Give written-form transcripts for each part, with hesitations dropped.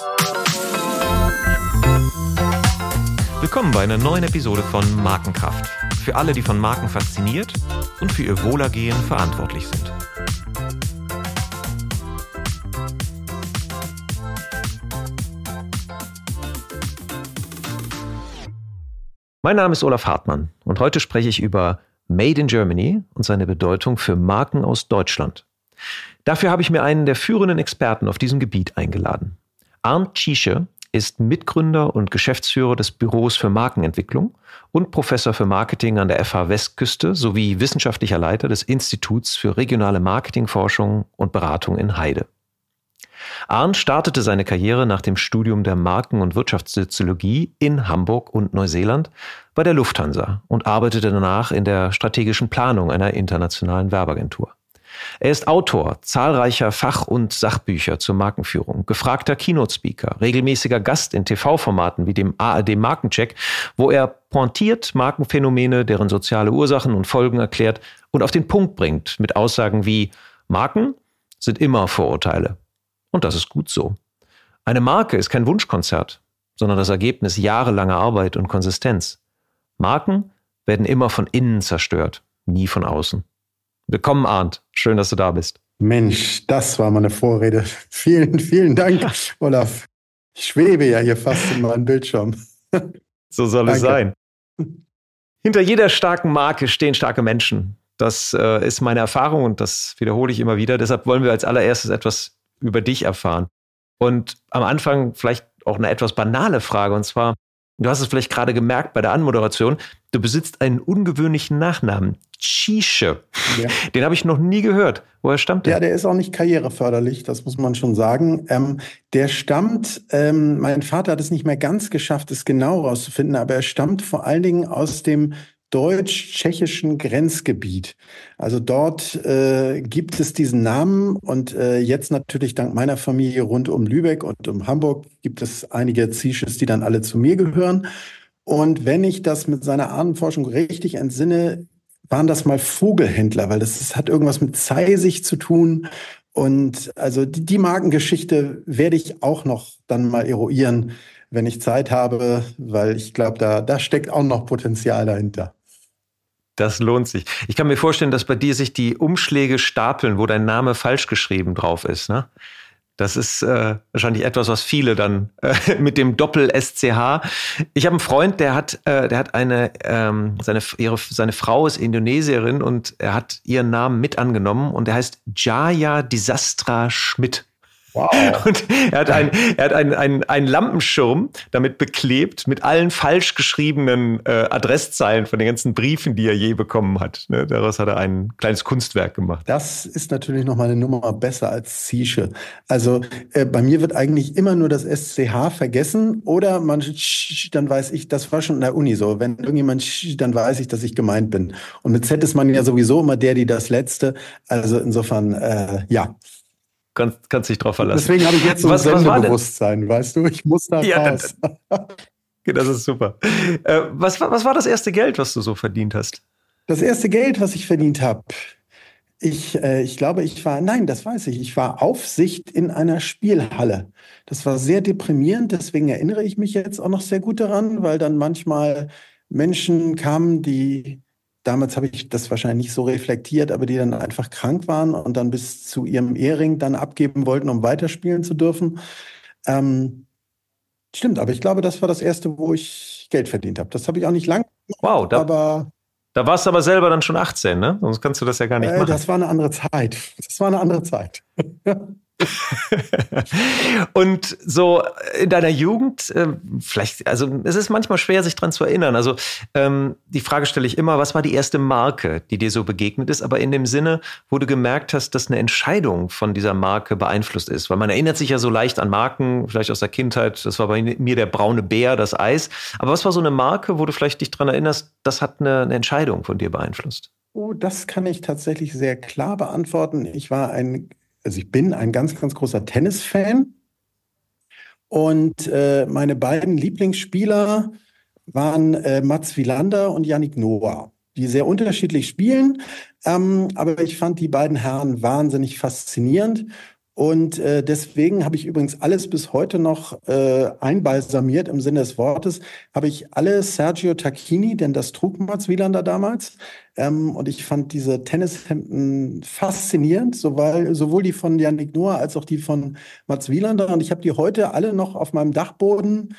Willkommen bei einer neuen Episode von Markenkraft. Für alle, die von Marken fasziniert und für ihr Wohlergehen verantwortlich sind. Mein Name ist Olaf Hartmann und heute spreche ich über Made in Germany und seine Bedeutung für Marken aus Deutschland. Dafür habe ich mir einen der führenden Experten auf diesem Gebiet eingeladen. Arndt Ziesche ist Mitgründer und Geschäftsführer des Büros für Markenentwicklung und Professor für Marketing an der FH Westküste sowie wissenschaftlicher Leiter des Instituts für regionale Marketingforschung und Beratung in Heide. Arndt startete seine Karriere nach dem Studium der Marken- und Wirtschaftssoziologie in Hamburg und Neuseeland bei der Lufthansa und arbeitete danach in der strategischen Planung einer internationalen Werbeagentur. Er ist Autor zahlreicher Fach- und Sachbücher zur Markenführung, gefragter Keynote-Speaker, regelmäßiger Gast in TV-Formaten wie dem ARD Markencheck, wo er pointiert Markenphänomene, deren soziale Ursachen und Folgen erklärt und auf den Punkt bringt mit Aussagen wie: Marken sind immer Vorurteile. Und das ist gut so. Eine Marke ist kein Wunschkonzert, sondern das Ergebnis jahrelanger Arbeit und Konsistenz. Marken werden immer von innen zerstört, nie von außen. Willkommen, Arndt. Schön, dass du da bist. Mensch, das war meine Vorrede. Vielen, vielen Dank, Olaf. Ich schwebe ja hier fast in meinem Bildschirm. So soll es sein. Hinter jeder starken Marke stehen starke Menschen. Das ist meine Erfahrung und das wiederhole ich immer wieder. Deshalb wollen wir als allererstes etwas über dich erfahren. Und am Anfang vielleicht auch eine etwas banale Frage. Und zwar, du hast es vielleicht gerade gemerkt bei der Anmoderation, du besitzt einen ungewöhnlichen Nachnamen. Ziesche. Ja. Den habe ich noch nie gehört. Woher stammt der? Ja, der ist auch nicht karriereförderlich, das muss man schon sagen. Der stammt, mein Vater hat es nicht mehr ganz geschafft, es genau rauszufinden, aber er stammt vor allen Dingen aus dem deutsch-tschechischen Grenzgebiet. Also dort gibt es diesen Namen und jetzt natürlich dank meiner Familie rund um Lübeck und um Hamburg gibt es einige Ziesches, die dann alle zu mir gehören. Und wenn ich das mit seiner Ahnenforschung richtig entsinne, waren das mal Vogelhändler, weil das hat irgendwas mit Zeisig zu tun. Und also die Markengeschichte werde ich auch noch dann mal eruieren, wenn ich Zeit habe, weil ich glaube, da steckt auch noch Potenzial dahinter. Das lohnt sich. Ich kann mir vorstellen, dass bei dir sich die Umschläge stapeln, wo dein Name falsch geschrieben drauf ist, ne? Das ist wahrscheinlich etwas, was viele dann mit dem Doppel-SCH. Ich habe einen Freund, der hat seine Frau ist Indonesierin und er hat ihren Namen mit angenommen und er heißt Jaya Disastra Schmidt. Wow. Und er hat einen Lampenschirm damit beklebt mit allen falsch geschriebenen Adresszeilen von den ganzen Briefen, die er je bekommen hat. Ne? Daraus hat er ein kleines Kunstwerk gemacht. Das ist natürlich noch mal eine Nummer besser als Ziesche. Also bei mir wird eigentlich immer nur das SCH vergessen oder dann weiß ich, das war schon in der Uni so. Wenn irgendjemand dann weiß ich, dass ich gemeint bin. Und mit Z ist man ja sowieso immer der, die das Letzte. Also insofern, ja. Kannst dich drauf verlassen. Deswegen habe ich jetzt so ein Sendebewusstsein, weißt du? Ich muss da raus. Das ist super. Was war das erste Geld, was du so verdient hast? Das erste Geld, was ich verdient habe? Ich glaube, ich war Aufsicht in einer Spielhalle. Das war sehr deprimierend, deswegen erinnere ich mich jetzt auch noch sehr gut daran, weil dann manchmal Menschen kamen, damals habe ich das wahrscheinlich nicht so reflektiert, aber die dann einfach krank waren und dann bis zu ihrem Ehering dann abgeben wollten, um weiterspielen zu dürfen. Stimmt, aber ich glaube, das war das erste, wo ich Geld verdient habe. Das habe ich auch nicht lang gemacht, aber da warst du aber selber dann schon 18, ne? Sonst kannst du das ja gar nicht machen. Das war eine andere Zeit. Und so in deiner Jugend, vielleicht, also es ist manchmal schwer, sich dran zu erinnern. Also die Frage stelle ich immer, was war die erste Marke, die dir so begegnet ist, aber in dem Sinne, wo du gemerkt hast, dass eine Entscheidung von dieser Marke beeinflusst ist. Weil man erinnert sich ja so leicht an Marken, vielleicht aus der Kindheit, das war bei mir der braune Bär, das Eis. Aber was war so eine Marke, wo du vielleicht dich dran erinnerst, das hat eine Entscheidung von dir beeinflusst? Oh, das kann ich tatsächlich sehr klar beantworten. Ich bin ein ganz, ganz großer Tennisfan und meine beiden Lieblingsspieler waren Mats Wilander und Yannick Noah, die sehr unterschiedlich spielen, aber ich fand die beiden Herren wahnsinnig faszinierend Und deswegen habe ich übrigens alles bis heute noch einbalsamiert im Sinne des Wortes, habe ich alle Sergio Tacchini, denn das trug Mats Wielander damals. Und ich fand diese Tennishemden faszinierend, sowohl die von Yannick Noah als auch die von Mats Wielander. Und ich habe die heute alle noch auf meinem Dachboden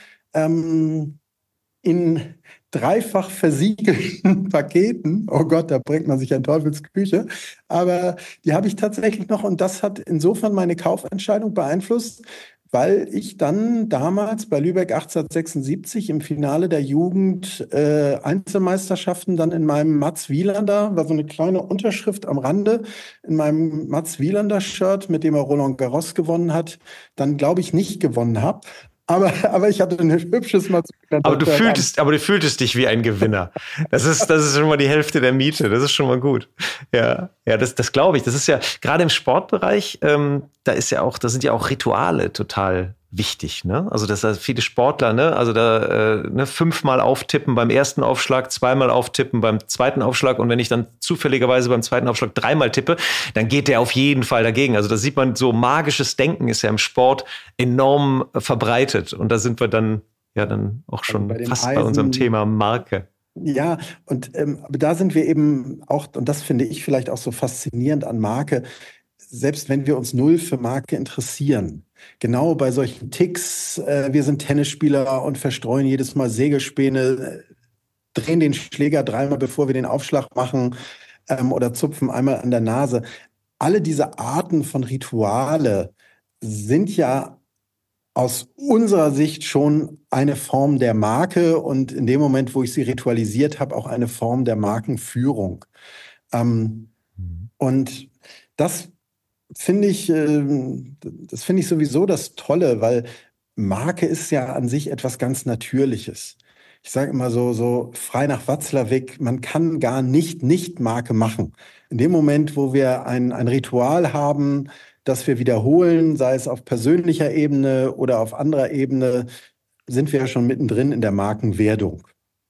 in dreifach versiegelten Paketen. Oh Gott, da bringt man sich in Teufelsküche. Aber die habe ich tatsächlich noch und das hat insofern meine Kaufentscheidung beeinflusst, weil ich dann damals bei Lübeck 1876 im Finale der Jugend Einzelmeisterschaften dann in meinem Mats Wielander, war so eine kleine Unterschrift am Rande, in meinem Mats Wielander Shirt, mit dem er Roland Garros gewonnen hat, dann glaube ich nicht gewonnen habe. Aber ich hatte ein hübsches Mats Wielander Shirt. Aber du fühltest dich wie ein Gewinner. Das ist schon mal die Hälfte der Miete. Das ist schon mal gut. Ja, das glaube ich. Das ist ja gerade im Sportbereich, da sind ja auch Rituale total wichtig, ne? Also das sind viele Sportler, ne? Also da 5-mal auftippen beim ersten Aufschlag, 2-mal auftippen beim zweiten Aufschlag und wenn ich dann zufälligerweise beim zweiten Aufschlag 3-mal tippe, dann geht der auf jeden Fall dagegen. Also da sieht man, so magisches Denken ist ja im Sport enorm verbreitet und da sind wir dann auch schon fast bei unserem Thema Marke. Ja, und aber da sind wir eben auch, und das finde ich vielleicht auch so faszinierend an Marke, selbst wenn wir uns null für Marke interessieren, genau bei solchen Ticks, wir sind Tennisspieler und verstreuen jedes Mal Sägespäne, drehen den Schläger 3-mal, bevor wir den Aufschlag machen, oder zupfen einmal an der Nase. Alle diese Arten von Rituale sind ja aus unserer Sicht schon eine Form der Marke und in dem Moment, wo ich sie ritualisiert habe, auch eine Form der Markenführung. Und das das finde ich sowieso das Tolle, weil Marke ist ja an sich etwas ganz Natürliches. Ich sage immer so frei nach Watzlawick, man kann gar nicht Marke machen. In dem Moment, wo wir ein Ritual haben, das wir wiederholen, sei es auf persönlicher Ebene oder auf anderer Ebene, sind wir ja schon mittendrin in der Markenwerdung.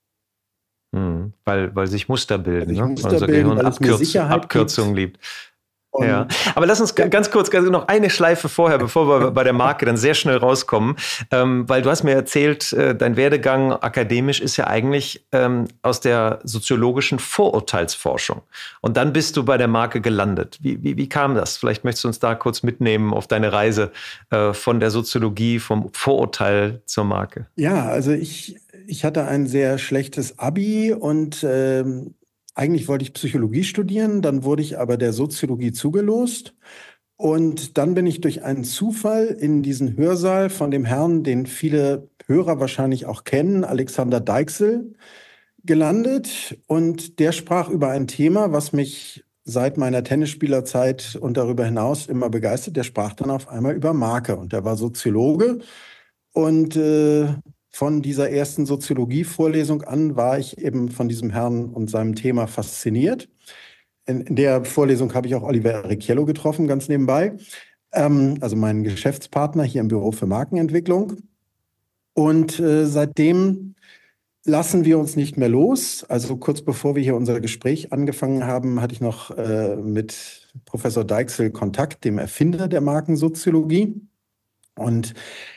Weil sich Muster bilden, Weil sich ne? Muster Unser bilden, Gehirn weil es mir Sicherheit Abkürzungen liebt. Ja, Und aber lass uns ganz kurz noch eine Schleife vorher, bevor wir bei der Marke dann sehr schnell rauskommen, weil du hast mir erzählt, dein Werdegang akademisch ist ja eigentlich aus der soziologischen Vorurteilsforschung und dann bist du bei der Marke gelandet. Wie kam das? Vielleicht möchtest du uns da kurz mitnehmen auf deine Reise von der Soziologie, vom Vorurteil zur Marke. ja, also ich hatte ein sehr schlechtes Abi und eigentlich wollte ich Psychologie studieren, dann wurde ich aber der Soziologie zugelost. Und dann bin ich durch einen Zufall in diesen Hörsaal von dem Herrn, den viele Hörer wahrscheinlich auch kennen, Alexander Deixel, gelandet. Und der sprach über ein Thema, was mich seit meiner Tennisspielerzeit und darüber hinaus immer begeistert. Der sprach dann auf einmal über Marke und der war Soziologe. Und von dieser ersten Soziologie-Vorlesung an war ich eben von diesem Herrn und seinem Thema fasziniert. In der Vorlesung habe ich auch Oliver Recchiello getroffen, ganz nebenbei. Also meinen Geschäftspartner hier im Büro für Markenentwicklung. Und seitdem lassen wir uns nicht mehr los. Also kurz bevor wir hier unser Gespräch angefangen haben, hatte ich noch mit Professor Deixel Kontakt, dem Erfinder der Markensoziologie. Und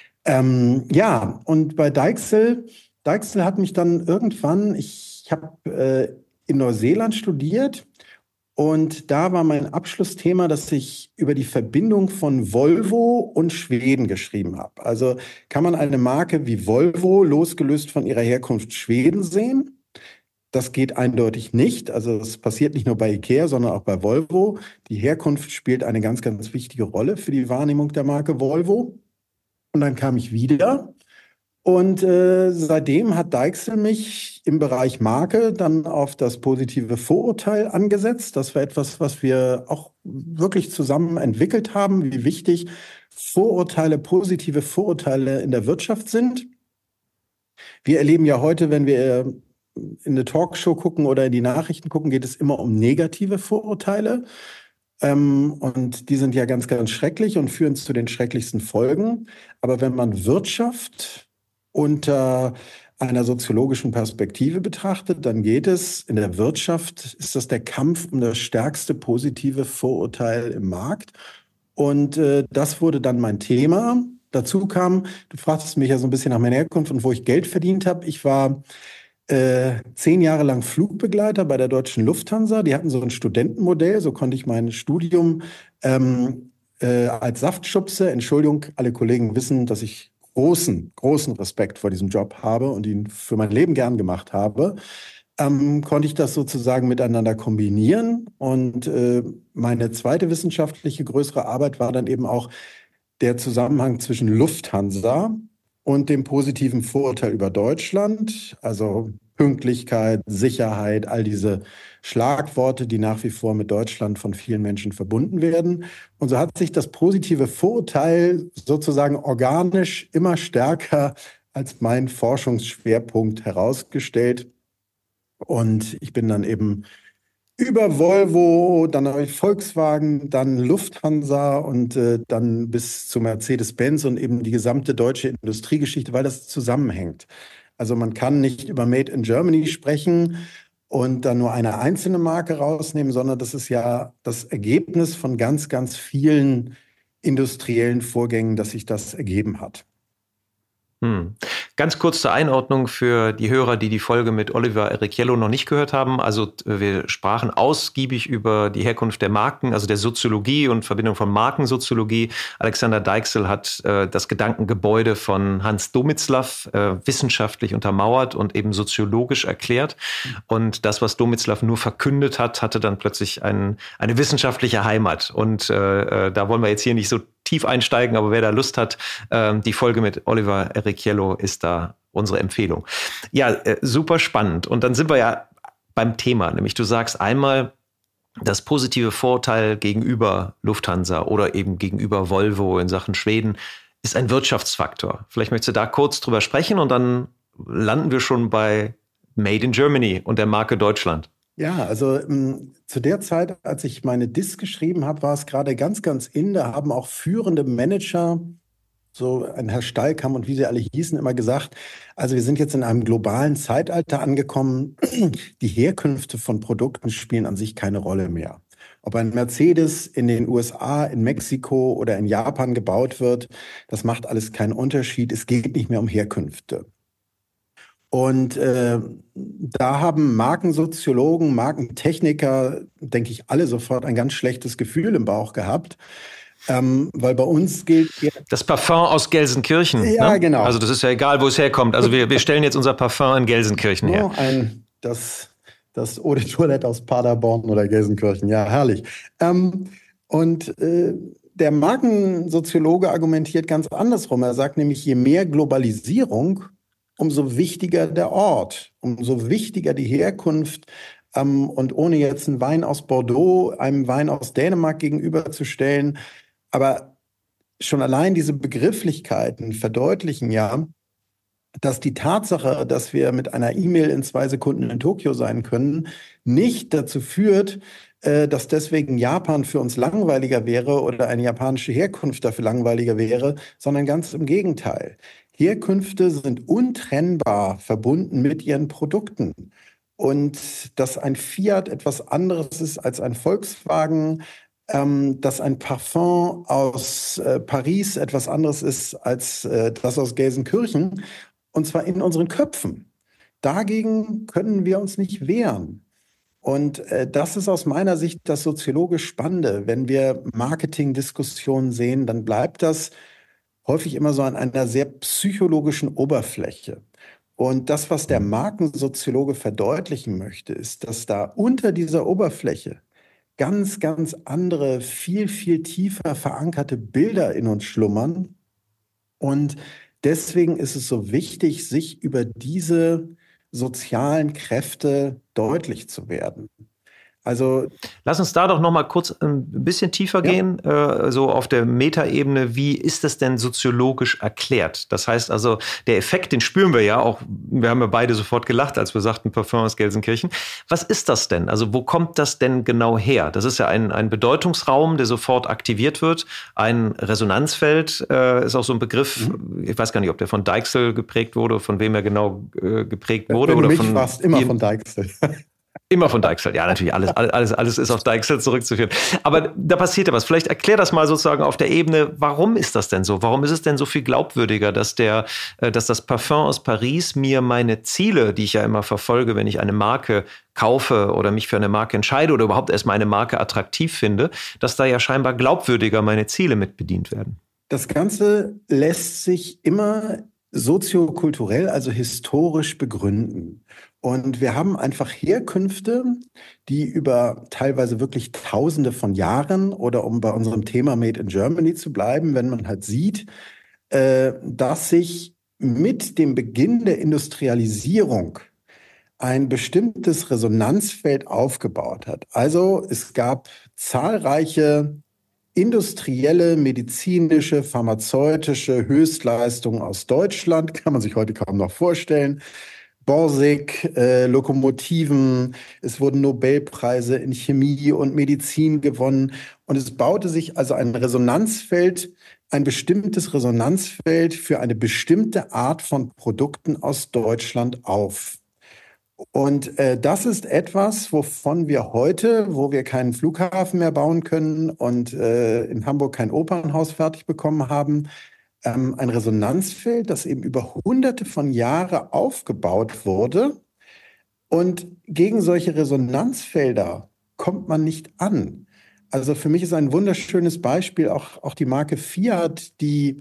und bei Deixel hat mich dann irgendwann, ich habe in Neuseeland studiert und da war mein Abschlussthema, dass ich über die Verbindung von Volvo und Schweden geschrieben habe. Also kann man eine Marke wie Volvo losgelöst von ihrer Herkunft Schweden sehen? Das geht eindeutig nicht. Also es passiert nicht nur bei IKEA, sondern auch bei Volvo. Die Herkunft spielt eine ganz, ganz wichtige Rolle für die Wahrnehmung der Marke Volvo. Und dann kam ich wieder und seitdem hat Deixel mich im Bereich Marke dann auf das positive Vorurteil angesetzt. Das war etwas, was wir auch wirklich zusammen entwickelt haben, wie wichtig positive Vorurteile in der Wirtschaft sind. Wir erleben ja heute, wenn wir in eine Talkshow gucken oder in die Nachrichten gucken, geht es immer um negative Vorurteile. Und die sind ja ganz, ganz schrecklich und führen zu den schrecklichsten Folgen. Aber wenn man Wirtschaft unter einer soziologischen Perspektive betrachtet, dann geht es in der Wirtschaft, ist das der Kampf um das stärkste positive Vorurteil im Markt. Und das wurde dann mein Thema. Dazu kam, du fragtest mich ja so ein bisschen nach meiner Herkunft und wo ich Geld verdient habe. Ich war 10 Jahre lang Flugbegleiter bei der Deutschen Lufthansa. Die hatten so ein Studentenmodell, so konnte ich mein Studium als Saftschubse, Entschuldigung, alle Kollegen wissen, dass ich großen Respekt vor diesem Job habe und ihn für mein Leben gern gemacht habe, konnte ich das sozusagen miteinander kombinieren. Und meine zweite wissenschaftliche größere Arbeit war dann eben auch der Zusammenhang zwischen Lufthansa und dem positiven Vorurteil über Deutschland, also Pünktlichkeit, Sicherheit, all diese Schlagworte, die nach wie vor mit Deutschland von vielen Menschen verbunden werden. Und so hat sich das positive Vorurteil sozusagen organisch immer stärker als mein Forschungsschwerpunkt herausgestellt. Und ich bin dann eben über Volvo, dann habe ich Volkswagen, dann Lufthansa und dann bis zu Mercedes-Benz und eben die gesamte deutsche Industriegeschichte, weil das zusammenhängt. Also man kann nicht über Made in Germany sprechen und dann nur eine einzelne Marke rausnehmen, sondern das ist ja das Ergebnis von ganz vielen industriellen Vorgängen, dass sich das ergeben hat. Ganz kurz zur Einordnung für die Hörer, die die Folge mit Oliver Ericchiello noch nicht gehört haben. Also wir sprachen ausgiebig über die Herkunft der Marken, also der Soziologie und Verbindung von Markensoziologie. Alexander Deixel hat das Gedankengebäude von Hans Domitzlaff wissenschaftlich untermauert und eben soziologisch erklärt. Und das, was Domitzlaff nur verkündet hat, hatte dann plötzlich eine wissenschaftliche Heimat. Und da wollen wir jetzt hier nicht so tief einsteigen, aber wer da Lust hat, die Folge mit Oliver Ericchiello ist da unsere Empfehlung. Ja, super spannend. Und dann sind wir ja beim Thema, nämlich du sagst einmal, das positive Vorurteil gegenüber Lufthansa oder eben gegenüber Volvo in Sachen Schweden ist ein Wirtschaftsfaktor. Vielleicht möchtest du da kurz drüber sprechen und dann landen wir schon bei Made in Germany und der Marke Deutschland. Ja, also zu der Zeit, als ich meine Diss geschrieben habe, war es gerade ganz in. Da haben auch führende Manager, so ein Herr Stallkamp und wie sie alle hießen, immer gesagt, also wir sind jetzt in einem globalen Zeitalter angekommen. Die Herkünfte von Produkten spielen an sich keine Rolle mehr. Ob ein Mercedes in den USA, in Mexiko oder in Japan gebaut wird, das macht alles keinen Unterschied. Es geht nicht mehr um Herkünfte. Und da haben Markensoziologen, Markentechniker, denke ich, alle sofort ein ganz schlechtes Gefühl im Bauch gehabt. Weil bei uns gilt... Das Parfum aus Gelsenkirchen. Ja, ne? Genau. Also das ist ja egal, wo es herkommt. Also wir stellen jetzt unser Parfum in Gelsenkirchen her. Das Eau de Toilette aus Paderborn oder Gelsenkirchen. Ja, herrlich. Der Markensoziologe argumentiert ganz andersrum. Er sagt nämlich, je mehr Globalisierung, umso wichtiger der Ort, umso wichtiger die Herkunft. Und ohne jetzt einen Wein aus Bordeaux einem Wein aus Dänemark gegenüberzustellen, aber schon allein diese Begrifflichkeiten verdeutlichen ja, dass die Tatsache, dass wir mit einer E-Mail in 2 Sekunden in Tokio sein können, nicht dazu führt, dass deswegen Japan für uns langweiliger wäre oder eine japanische Herkunft dafür langweiliger wäre, sondern ganz im Gegenteil. Herkünfte sind untrennbar verbunden mit ihren Produkten. Und dass ein Fiat etwas anderes ist als ein Volkswagen, dass ein Parfum aus Paris etwas anderes ist als das aus Gelsenkirchen, und zwar in unseren Köpfen. Dagegen können wir uns nicht wehren. Und das ist aus meiner Sicht das soziologisch Spannende. Wenn wir Marketingdiskussionen sehen, dann bleibt das häufig immer so an einer sehr psychologischen Oberfläche. Und das, was der Markensoziologe verdeutlichen möchte, ist, dass da unter dieser Oberfläche ganz andere, viel tiefer verankerte Bilder in uns schlummern. Und deswegen ist es so wichtig, sich über diese sozialen Kräfte deutlich zu werden. Also lass uns da doch noch mal kurz ein bisschen tiefer gehen, so auf der Metaebene. Wie ist das denn soziologisch erklärt? Das heißt also, der Effekt, den spüren wir ja auch. Wir haben ja beide sofort gelacht, als wir sagten, Parfum aus Gelsenkirchen. Was ist das denn? Also wo kommt das denn genau her? Das ist ja ein Bedeutungsraum, der sofort aktiviert wird. Ein Resonanzfeld ist auch so ein Begriff. Ich weiß gar nicht, ob der von Deixel geprägt wurde, von wem er genau geprägt wurde. Wenn oder du mich fragst, immer von Deixel. Immer von Deichsel, ja, natürlich, alles ist auf Deichsel zurückzuführen. Aber da passiert ja was. Vielleicht erklär das mal sozusagen auf der Ebene, warum ist das denn so? Warum ist es denn so viel glaubwürdiger, dass das Parfum aus Paris mir meine Ziele, die ich ja immer verfolge, wenn ich eine Marke kaufe oder mich für eine Marke entscheide oder überhaupt erstmal eine Marke attraktiv finde, dass da ja scheinbar glaubwürdiger meine Ziele mit bedient werden? Das Ganze lässt sich immer soziokulturell, also historisch begründen. Und wir haben einfach Herkünfte, die über teilweise wirklich Tausende von Jahren oder um bei unserem Thema Made in Germany zu bleiben, wenn man halt sieht, dass sich mit dem Beginn der Industrialisierung ein bestimmtes Resonanzfeld aufgebaut hat. Also es gab zahlreiche industrielle, medizinische, pharmazeutische Höchstleistungen aus Deutschland, kann man sich heute kaum noch vorstellen. Borsig, Lokomotiven, es wurden Nobelpreise in Chemie und Medizin gewonnen und es baute sich also ein Resonanzfeld, ein bestimmtes Resonanzfeld für eine bestimmte Art von Produkten aus Deutschland auf. Und das ist etwas, wovon wir heute, wo wir keinen Flughafen mehr bauen können und in Hamburg kein Opernhaus fertig bekommen haben, ein Resonanzfeld, das eben über Hunderte von Jahren aufgebaut wurde. Und gegen solche Resonanzfelder kommt man nicht an. Also für mich ist ein wunderschönes Beispiel auch die Marke Fiat, die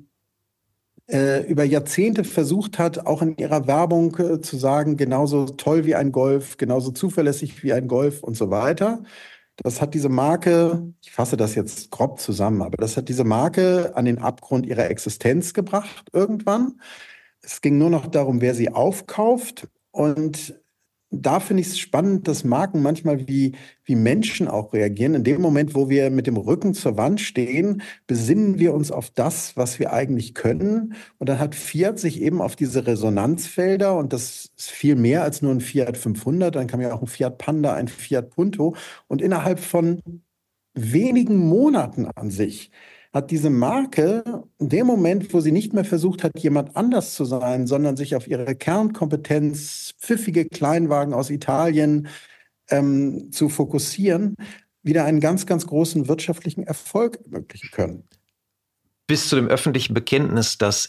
über Jahrzehnte versucht hat, auch in ihrer Werbung zu sagen, genauso toll wie ein Golf, genauso zuverlässig wie ein Golf und so weiter. Das hat diese Marke, ich fasse das jetzt grob zusammen, aber das hat diese Marke an den Abgrund ihrer Existenz gebracht irgendwann. Es ging nur noch darum, wer sie aufkauft. Und da finde ich es spannend, dass Marken manchmal wie Menschen auch reagieren. In dem Moment, wo wir mit dem Rücken zur Wand stehen, besinnen wir uns auf das, was wir eigentlich können. Und dann hat Fiat sich eben auf diese Resonanzfelder, und das ist viel mehr als nur ein Fiat 500, dann kam ja auch ein Fiat Panda, ein Fiat Punto. Und innerhalb von wenigen Monaten an sich hat diese Marke in dem Moment, wo sie nicht mehr versucht hat, jemand anders zu sein, sondern sich auf ihre Kernkompetenz, pfiffige Kleinwagen aus Italien zu fokussieren, wieder einen ganz, ganz großen wirtschaftlichen Erfolg ermöglichen können. Bis zu dem öffentlichen Bekenntnis, dass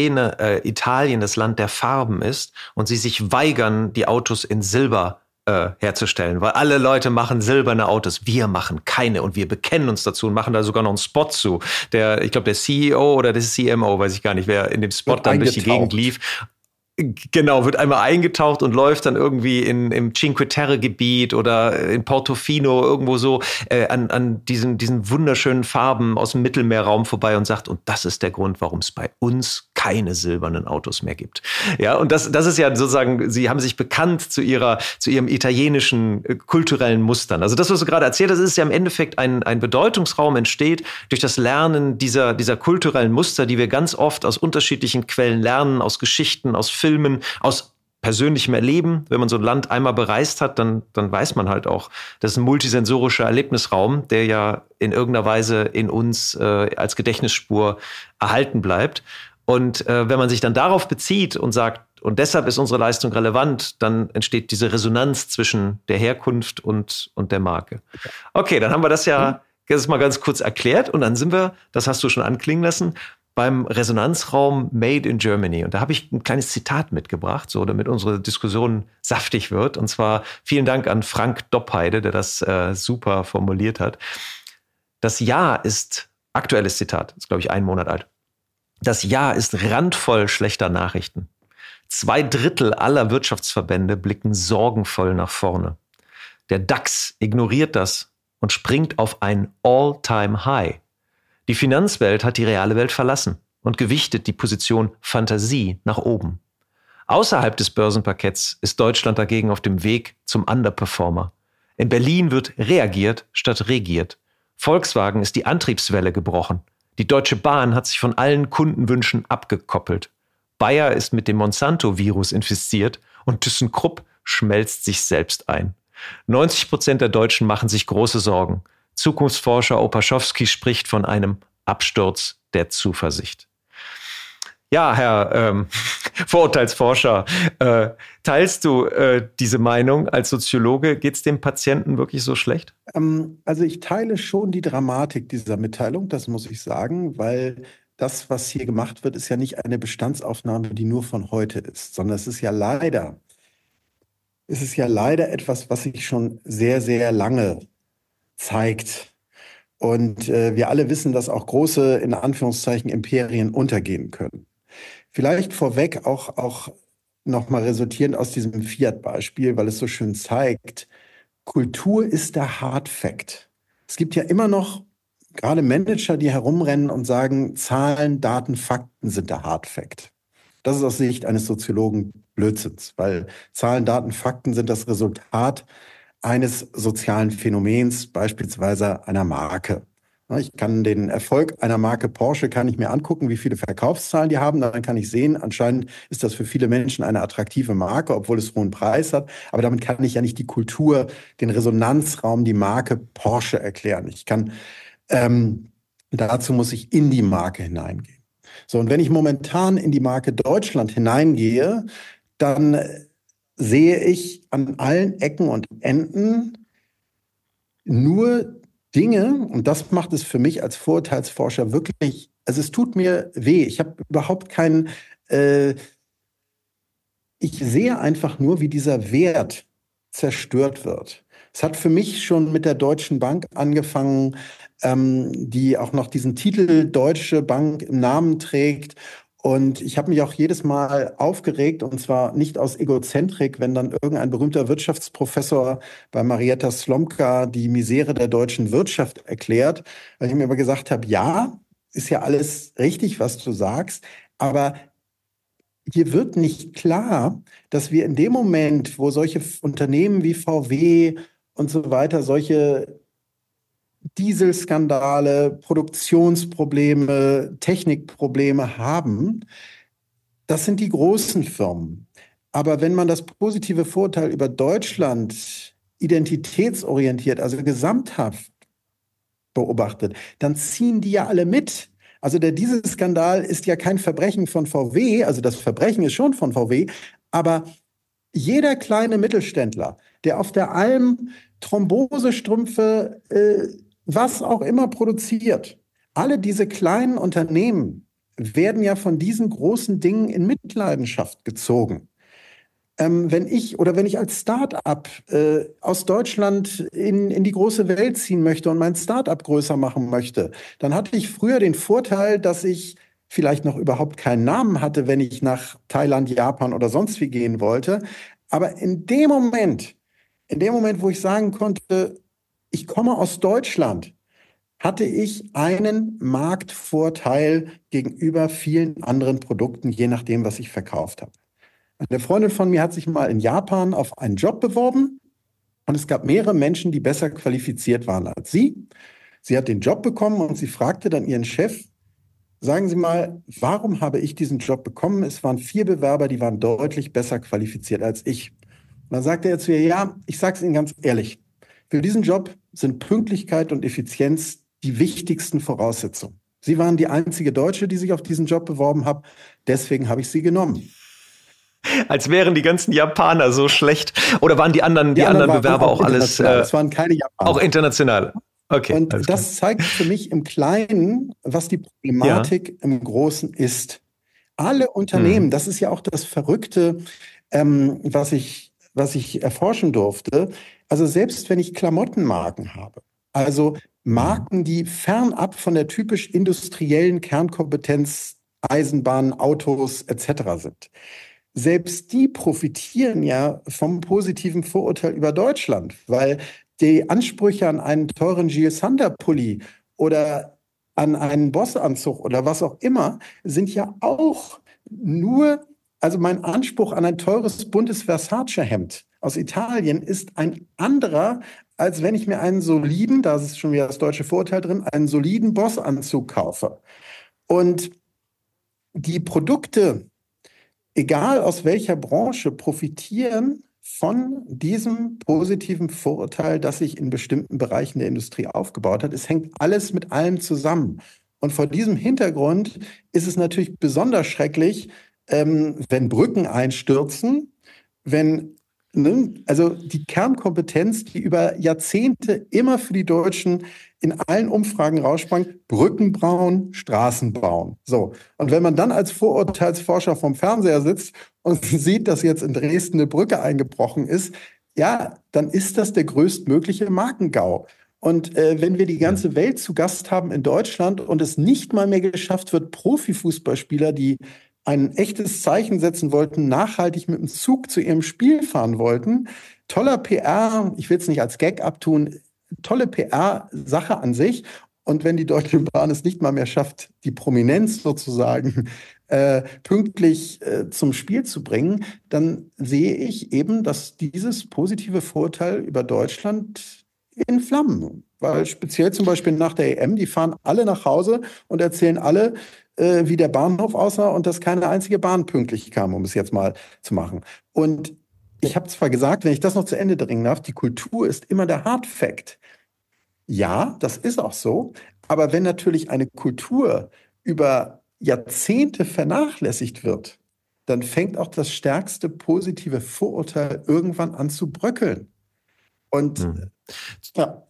Italien das Land der Farben ist und sie sich weigern, die Autos in Silber herzustellen, weil alle Leute machen silberne Autos, wir machen keine und wir bekennen uns dazu und machen da sogar noch einen Spot zu. Ich glaube, der CEO oder der CMO, weiß ich gar nicht, wer in dem Spot dann durch die Gegend lief. Genau, wird einmal eingetaucht und läuft dann irgendwie im Cinque Terre-Gebiet oder in Portofino irgendwo so an diesen wunderschönen Farben aus dem Mittelmeerraum vorbei und sagt, und das ist der Grund, warum es bei uns keine silbernen Autos mehr gibt. Ja, und das ist ja sozusagen, sie haben sich bekannt zu ihrem italienischen kulturellen Mustern. Also das, was du gerade erzählt hast, ist ja im Endeffekt ein Bedeutungsraum entsteht durch das Lernen dieser kulturellen Muster, die wir ganz oft aus unterschiedlichen Quellen lernen, aus Geschichten, aus Filmen, aus persönlichem Erleben. Wenn man so ein Land einmal bereist hat, dann weiß man halt auch, das ist ein multisensorischer Erlebnisraum, der ja in irgendeiner Weise in uns als Gedächtnisspur erhalten bleibt. Und wenn man sich dann darauf bezieht und sagt, und deshalb ist unsere Leistung relevant, dann entsteht diese Resonanz zwischen der Herkunft und der Marke. Okay, dann haben wir das ja jetzt mal ganz kurz erklärt und dann sind wir, das hast du schon anklingen lassen, beim Resonanzraum Made in Germany. Und da habe ich ein kleines Zitat mitgebracht, so damit unsere Diskussion saftig wird. Und zwar vielen Dank an Frank Doppheide, der das super formuliert hat. Das Jahr ist, aktuelles Zitat, ist glaube ich 1 Monat alt. Das Jahr ist randvoll schlechter Nachrichten. 2/3 aller Wirtschaftsverbände blicken sorgenvoll nach vorne. Der DAX ignoriert das und springt auf ein All-Time-High. Die Finanzwelt hat die reale Welt verlassen und gewichtet die Position Fantasie nach oben. Außerhalb des Börsenparketts ist Deutschland dagegen auf dem Weg zum Underperformer. In Berlin wird reagiert statt regiert. Volkswagen ist die Antriebswelle gebrochen. Die Deutsche Bahn hat sich von allen Kundenwünschen abgekoppelt. Bayer ist mit dem Monsanto-Virus infiziert und ThyssenKrupp schmelzt sich selbst ein. 90% der Deutschen machen sich große Sorgen. Zukunftsforscher Opaschowski spricht von einem Absturz der Zuversicht. Ja, Herr Vorurteilsforscher. Teilst du diese Meinung als Soziologe? Geht es dem Patienten wirklich so schlecht? Also ich teile schon die Dramatik dieser Mitteilung, das muss ich sagen, weil das, was hier gemacht wird, ist ja nicht eine Bestandsaufnahme, die nur von heute ist, sondern es ist ja leider etwas, was sich schon sehr, sehr lange zeigt. Und wir alle wissen, dass auch große, in Anführungszeichen, Imperien untergehen können. Vielleicht vorweg auch nochmal resultierend aus diesem Fiat-Beispiel, weil es so schön zeigt, Kultur ist der Hard Fact. Es gibt ja immer noch gerade Manager, die herumrennen und sagen, Zahlen, Daten, Fakten sind der Hard Fact. Das ist aus Sicht eines Soziologen Blödsinns, weil Zahlen, Daten, Fakten sind das Resultat eines sozialen Phänomens, beispielsweise einer Marke. Ich kann den Erfolg einer Marke Porsche kann ich mir angucken, wie viele Verkaufszahlen die haben. Dann kann ich sehen, anscheinend ist das für viele Menschen eine attraktive Marke, obwohl es hohen Preis hat. Aber damit kann ich ja nicht die Kultur, den Resonanzraum, die Marke Porsche erklären. Dazu muss ich in die Marke hineingehen. So, und wenn ich momentan in die Marke Deutschland hineingehe, dann sehe ich an allen Ecken und Enden nur Dinge, und das macht es für mich als Vorurteilsforscher wirklich, also es tut mir weh. Ich habe überhaupt keinen, ich sehe einfach nur, wie dieser Wert zerstört wird. Es hat für mich schon mit der Deutschen Bank angefangen, die auch noch diesen Titel Deutsche Bank im Namen trägt. Und ich habe mich auch jedes Mal aufgeregt, und zwar nicht aus Egozentrik, wenn dann irgendein berühmter Wirtschaftsprofessor bei Marietta Slomka die Misere der deutschen Wirtschaft erklärt, weil ich mir aber gesagt habe, ja, ist ja alles richtig, was du sagst, aber hier wird nicht klar, dass wir in dem Moment, wo solche Unternehmen wie VW und so weiter, solche Dieselskandale, Produktionsprobleme, Technikprobleme haben, das sind die großen Firmen. Aber wenn man das positive Vorurteil über Deutschland identitätsorientiert, also gesamthaft beobachtet, dann ziehen die ja alle mit. Also der Dieselskandal ist ja kein Verbrechen von VW, also das Verbrechen ist schon von VW, aber jeder kleine Mittelständler, der auf der Alm Thrombosestrümpfe, was auch immer produziert, alle diese kleinen Unternehmen werden ja von diesen großen Dingen in Mitleidenschaft gezogen. Wenn ich als Start-up aus Deutschland in die große Welt ziehen möchte und mein Start-up größer machen möchte, dann hatte ich früher den Vorteil, dass ich vielleicht noch überhaupt keinen Namen hatte, wenn ich nach Thailand, Japan oder sonst wie gehen wollte. Aber in dem Moment, wo ich sagen konnte, ich komme aus Deutschland, hatte ich einen Marktvorteil gegenüber vielen anderen Produkten, je nachdem, was ich verkauft habe. Eine Freundin von mir hat sich mal in Japan auf einen Job beworben und es gab mehrere Menschen, die besser qualifiziert waren als sie. Sie hat den Job bekommen und sie fragte dann ihren Chef, sagen Sie mal, warum habe ich diesen Job bekommen? Es waren 4 Bewerber, die waren deutlich besser qualifiziert als ich. Und dann sagte er zu ihr, ja, ich sage es Ihnen ganz ehrlich, für diesen Job sind Pünktlichkeit und Effizienz die wichtigsten Voraussetzungen. Sie waren die einzige Deutsche, die sich auf diesen Job beworben hat, deswegen habe ich Sie genommen. Als wären die ganzen Japaner so schlecht. Oder waren die anderen Bewerber auch alles? Es waren keine Japaner. Auch international. Okay. Und das zeigt für mich im Kleinen, was die Problematik im Großen ist. Alle Unternehmen, das ist ja auch das Verrückte, was ich erforschen durfte. Also selbst wenn ich Klamottenmarken habe, also Marken, die fernab von der typisch industriellen Kernkompetenz Eisenbahn, Autos etc. sind. Selbst die profitieren ja vom positiven Vorurteil über Deutschland, weil die Ansprüche an einen teuren Gilles Sander-Pulli oder an einen Boss-Anzug oder was auch immer sind ja auch nur, also mein Anspruch an ein teures buntes Versace-Hemd aus Italien ist ein anderer, als wenn ich mir einen soliden, da ist schon wieder das deutsche Vorurteil drin, einen soliden Boss-Anzug kaufe. Und die Produkte, egal aus welcher Branche, profitieren von diesem positiven Vorurteil, das sich in bestimmten Bereichen der Industrie aufgebaut hat. Es hängt alles mit allem zusammen. Und vor diesem Hintergrund ist es natürlich besonders schrecklich, wenn Brücken einstürzen, wenn, ne, also die Kernkompetenz, die über Jahrzehnte immer für die Deutschen in allen Umfragen raussprang, Brücken bauen, Straßen bauen. So. Und wenn man dann als Vorurteilsforscher vom Fernseher sitzt und sieht, dass jetzt in Dresden eine Brücke eingebrochen ist, ja, dann ist das der größtmögliche Markengau. Und wenn wir die ganze Welt zu Gast haben in Deutschland und es nicht mal mehr geschafft wird, Profifußballspieler, die ein echtes Zeichen setzen wollten, nachhaltig mit dem Zug zu ihrem Spiel fahren wollten, toller PR, ich will es nicht als Gag abtun, tolle PR-Sache an sich. Und wenn die Deutsche Bahn es nicht mal mehr schafft, die Prominenz sozusagen pünktlich zum Spiel zu bringen, dann sehe ich eben, dass dieses positive Vorurteil über Deutschland in Flammen. Weil speziell zum Beispiel nach der EM, die fahren alle nach Hause und erzählen alle, wie der Bahnhof aussah und dass keine einzige Bahn pünktlich kam, um es jetzt mal zu machen. Und ich habe zwar gesagt, wenn ich das noch zu Ende bringen darf, die Kultur ist immer der Hard Fact. Ja, das ist auch so. Aber wenn natürlich eine Kultur über Jahrzehnte vernachlässigt wird, dann fängt auch das stärkste positive Vorurteil irgendwann an zu bröckeln. Und ja.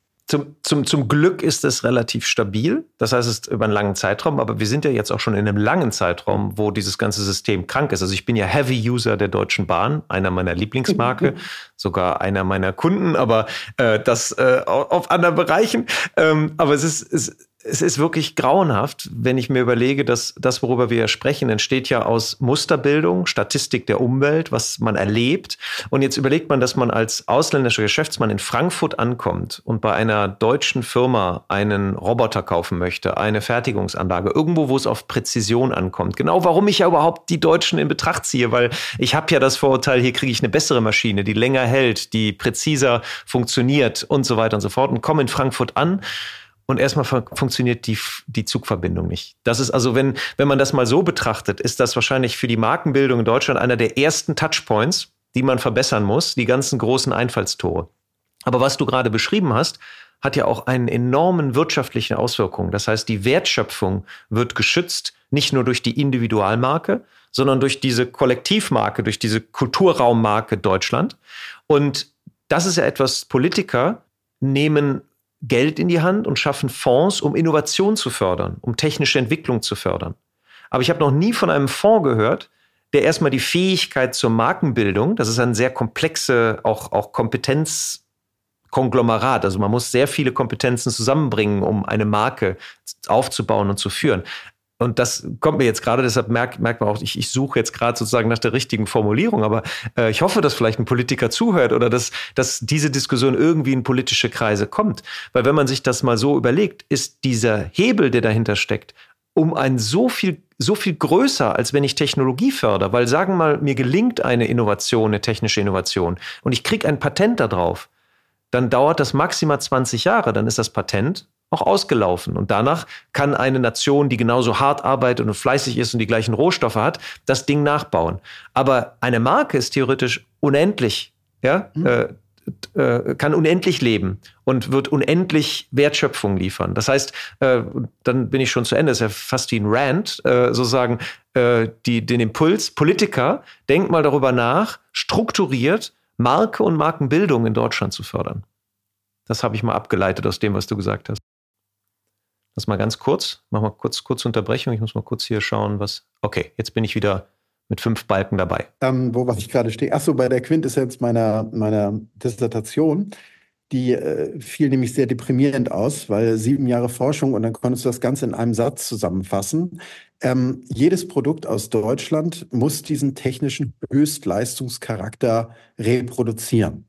Zum Glück ist es relativ stabil. Das heißt, es ist über einen langen Zeitraum. Aber wir sind ja jetzt auch schon in einem langen Zeitraum, wo dieses ganze System krank ist. Also ich bin ja Heavy-User der Deutschen Bahn, einer meiner Lieblingsmarke, sogar einer meiner Kunden, aber das auf anderen Bereichen. Aber es ist wirklich grauenhaft, wenn ich mir überlege, dass das, worüber wir sprechen, entsteht ja aus Musterbildung, Statistik der Umwelt, was man erlebt. Und jetzt überlegt man, dass man als ausländischer Geschäftsmann in Frankfurt ankommt und bei einer deutschen Firma einen Roboter kaufen möchte, eine Fertigungsanlage, irgendwo, wo es auf Präzision ankommt. Genau, warum ich ja überhaupt die Deutschen in Betracht ziehe, weil ich habe ja das Vorurteil, hier kriege ich eine bessere Maschine, die länger hält, die präziser funktioniert und so weiter und so fort und komme in Frankfurt an. Und erstmal funktioniert die Zugverbindung nicht. Das ist also, wenn man das mal so betrachtet, ist das wahrscheinlich für die Markenbildung in Deutschland einer der ersten Touchpoints, die man verbessern muss, die ganzen großen Einfallstore. Aber was du gerade beschrieben hast, hat ja auch einen enormen wirtschaftlichen Auswirkungen. Das heißt, die Wertschöpfung wird geschützt, nicht nur durch die Individualmarke, sondern durch diese Kollektivmarke, durch diese Kulturraummarke Deutschland. Und das ist ja etwas, Politiker nehmen Geld in die Hand und schaffen Fonds, um Innovation zu fördern, um technische Entwicklung zu fördern. Aber ich habe noch nie von einem Fonds gehört, der erstmal die Fähigkeit zur Markenbildung, das ist ein sehr komplexe, auch Kompetenzkonglomerat, also man muss sehr viele Kompetenzen zusammenbringen, um eine Marke aufzubauen und zu führen. Und das kommt mir jetzt gerade, deshalb merkt man auch, ich suche jetzt gerade sozusagen nach der richtigen Formulierung, aber ich hoffe, dass vielleicht ein Politiker zuhört oder dass diese Diskussion irgendwie in politische Kreise kommt. Weil wenn man sich das mal so überlegt, ist dieser Hebel, der dahinter steckt, um ein so viel größer, als wenn ich Technologie fördere. Weil sagen wir mal, mir gelingt eine Innovation, eine technische Innovation und ich kriege ein Patent darauf, dann dauert das maximal 20 Jahre, dann ist das Patent auch ausgelaufen. Und danach kann eine Nation, die genauso hart arbeitet und fleißig ist und die gleichen Rohstoffe hat, das Ding nachbauen. Aber eine Marke ist theoretisch unendlich, ja, kann unendlich leben und wird unendlich Wertschöpfung liefern. Das heißt, dann bin ich schon zu Ende, das ist ja fast wie ein Rant, sozusagen den Impuls, Politiker, denkt mal darüber nach, strukturiert Marke und Markenbildung in Deutschland zu fördern. Das habe ich mal abgeleitet aus dem, was du gesagt hast. Das mal ganz kurz. Mach mal kurz Unterbrechung. Ich muss mal kurz hier schauen, was. Okay, jetzt bin ich wieder mit 5 Balken dabei. Wo war ich gerade stehe? Achso, bei der Quintessenz meiner Dissertation. Die fiel nämlich sehr deprimierend aus, weil 7 Jahre Forschung und dann konntest du das Ganze in einem Satz zusammenfassen. Jedes Produkt aus Deutschland muss diesen technischen Höchstleistungscharakter reproduzieren.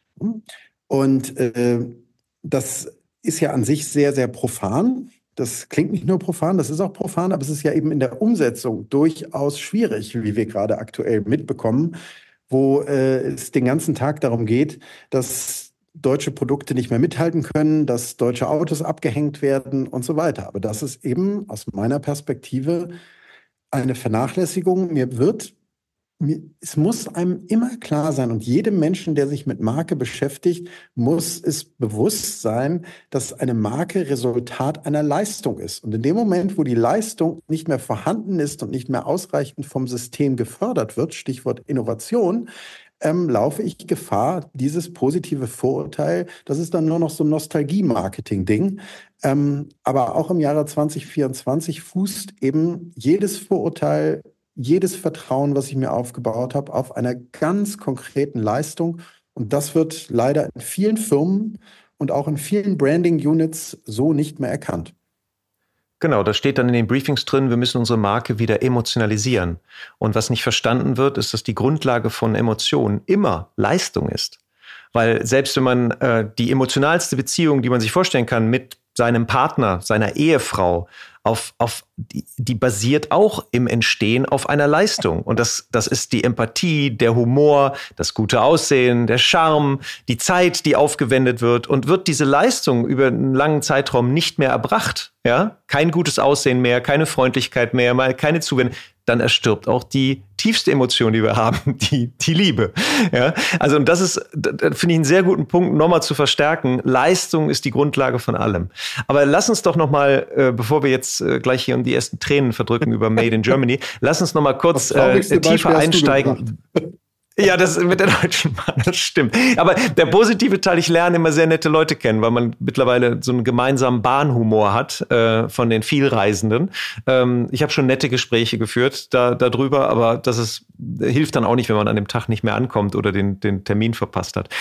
Und das ist ja an sich sehr, sehr profan. Das klingt nicht nur profan, das ist auch profan, aber es ist ja eben in der Umsetzung durchaus schwierig, wie wir gerade aktuell mitbekommen, wo es den ganzen Tag darum geht, dass deutsche Produkte nicht mehr mithalten können, dass deutsche Autos abgehängt werden und so weiter. Aber das ist eben aus meiner Perspektive eine Vernachlässigung. Mir wird es muss einem immer klar sein und jedem Menschen, der sich mit Marke beschäftigt, muss es bewusst sein, dass eine Marke Resultat einer Leistung ist. Und in dem Moment, wo die Leistung nicht mehr vorhanden ist und nicht mehr ausreichend vom System gefördert wird, Stichwort Innovation, laufe ich Gefahr, dieses positive Vorurteil, das ist dann nur noch so ein Nostalgie-Marketing-Ding. Aber auch im Jahre 2024 fußt eben jedes Vorurteil, jedes Vertrauen, was ich mir aufgebaut habe, auf einer ganz konkreten Leistung. Und das wird leider in vielen Firmen und auch in vielen Branding-Units so nicht mehr erkannt. Genau, da steht dann in den Briefings drin, wir müssen unsere Marke wieder emotionalisieren. Und was nicht verstanden wird, ist, dass die Grundlage von Emotionen immer Leistung ist. Weil selbst wenn man die emotionalste Beziehung, die man sich vorstellen kann, mit seinem Partner, seiner Ehefrau, die basiert auch im Entstehen auf einer Leistung. Und das ist die Empathie, der Humor, das gute Aussehen, der Charme, die Zeit, die aufgewendet wird. Und wird diese Leistung über einen langen Zeitraum nicht mehr erbracht, ja, kein gutes Aussehen mehr, keine Freundlichkeit mehr, mal keine Zuwendung, dann erstirbt auch die tiefste Emotion, die wir haben, die Liebe. Ja? Also, und das finde ich, einen sehr guten Punkt, nochmal zu verstärken. Leistung ist die Grundlage von allem. Aber lass uns doch nochmal, bevor wir jetzt gleich hier um die ersten Tränen verdrücken über Made in Germany, lass uns nochmal kurz tiefer einsteigen. Ja, das mit der Deutschen Bahn, das stimmt. Aber der positive Teil, ich lerne immer sehr nette Leute kennen, weil man mittlerweile so einen gemeinsamen Bahnhumor hat von den Vielreisenden. Ich habe schon nette Gespräche geführt darüber, aber hilft dann auch nicht, wenn man an dem Tag nicht mehr ankommt oder den Termin verpasst hat.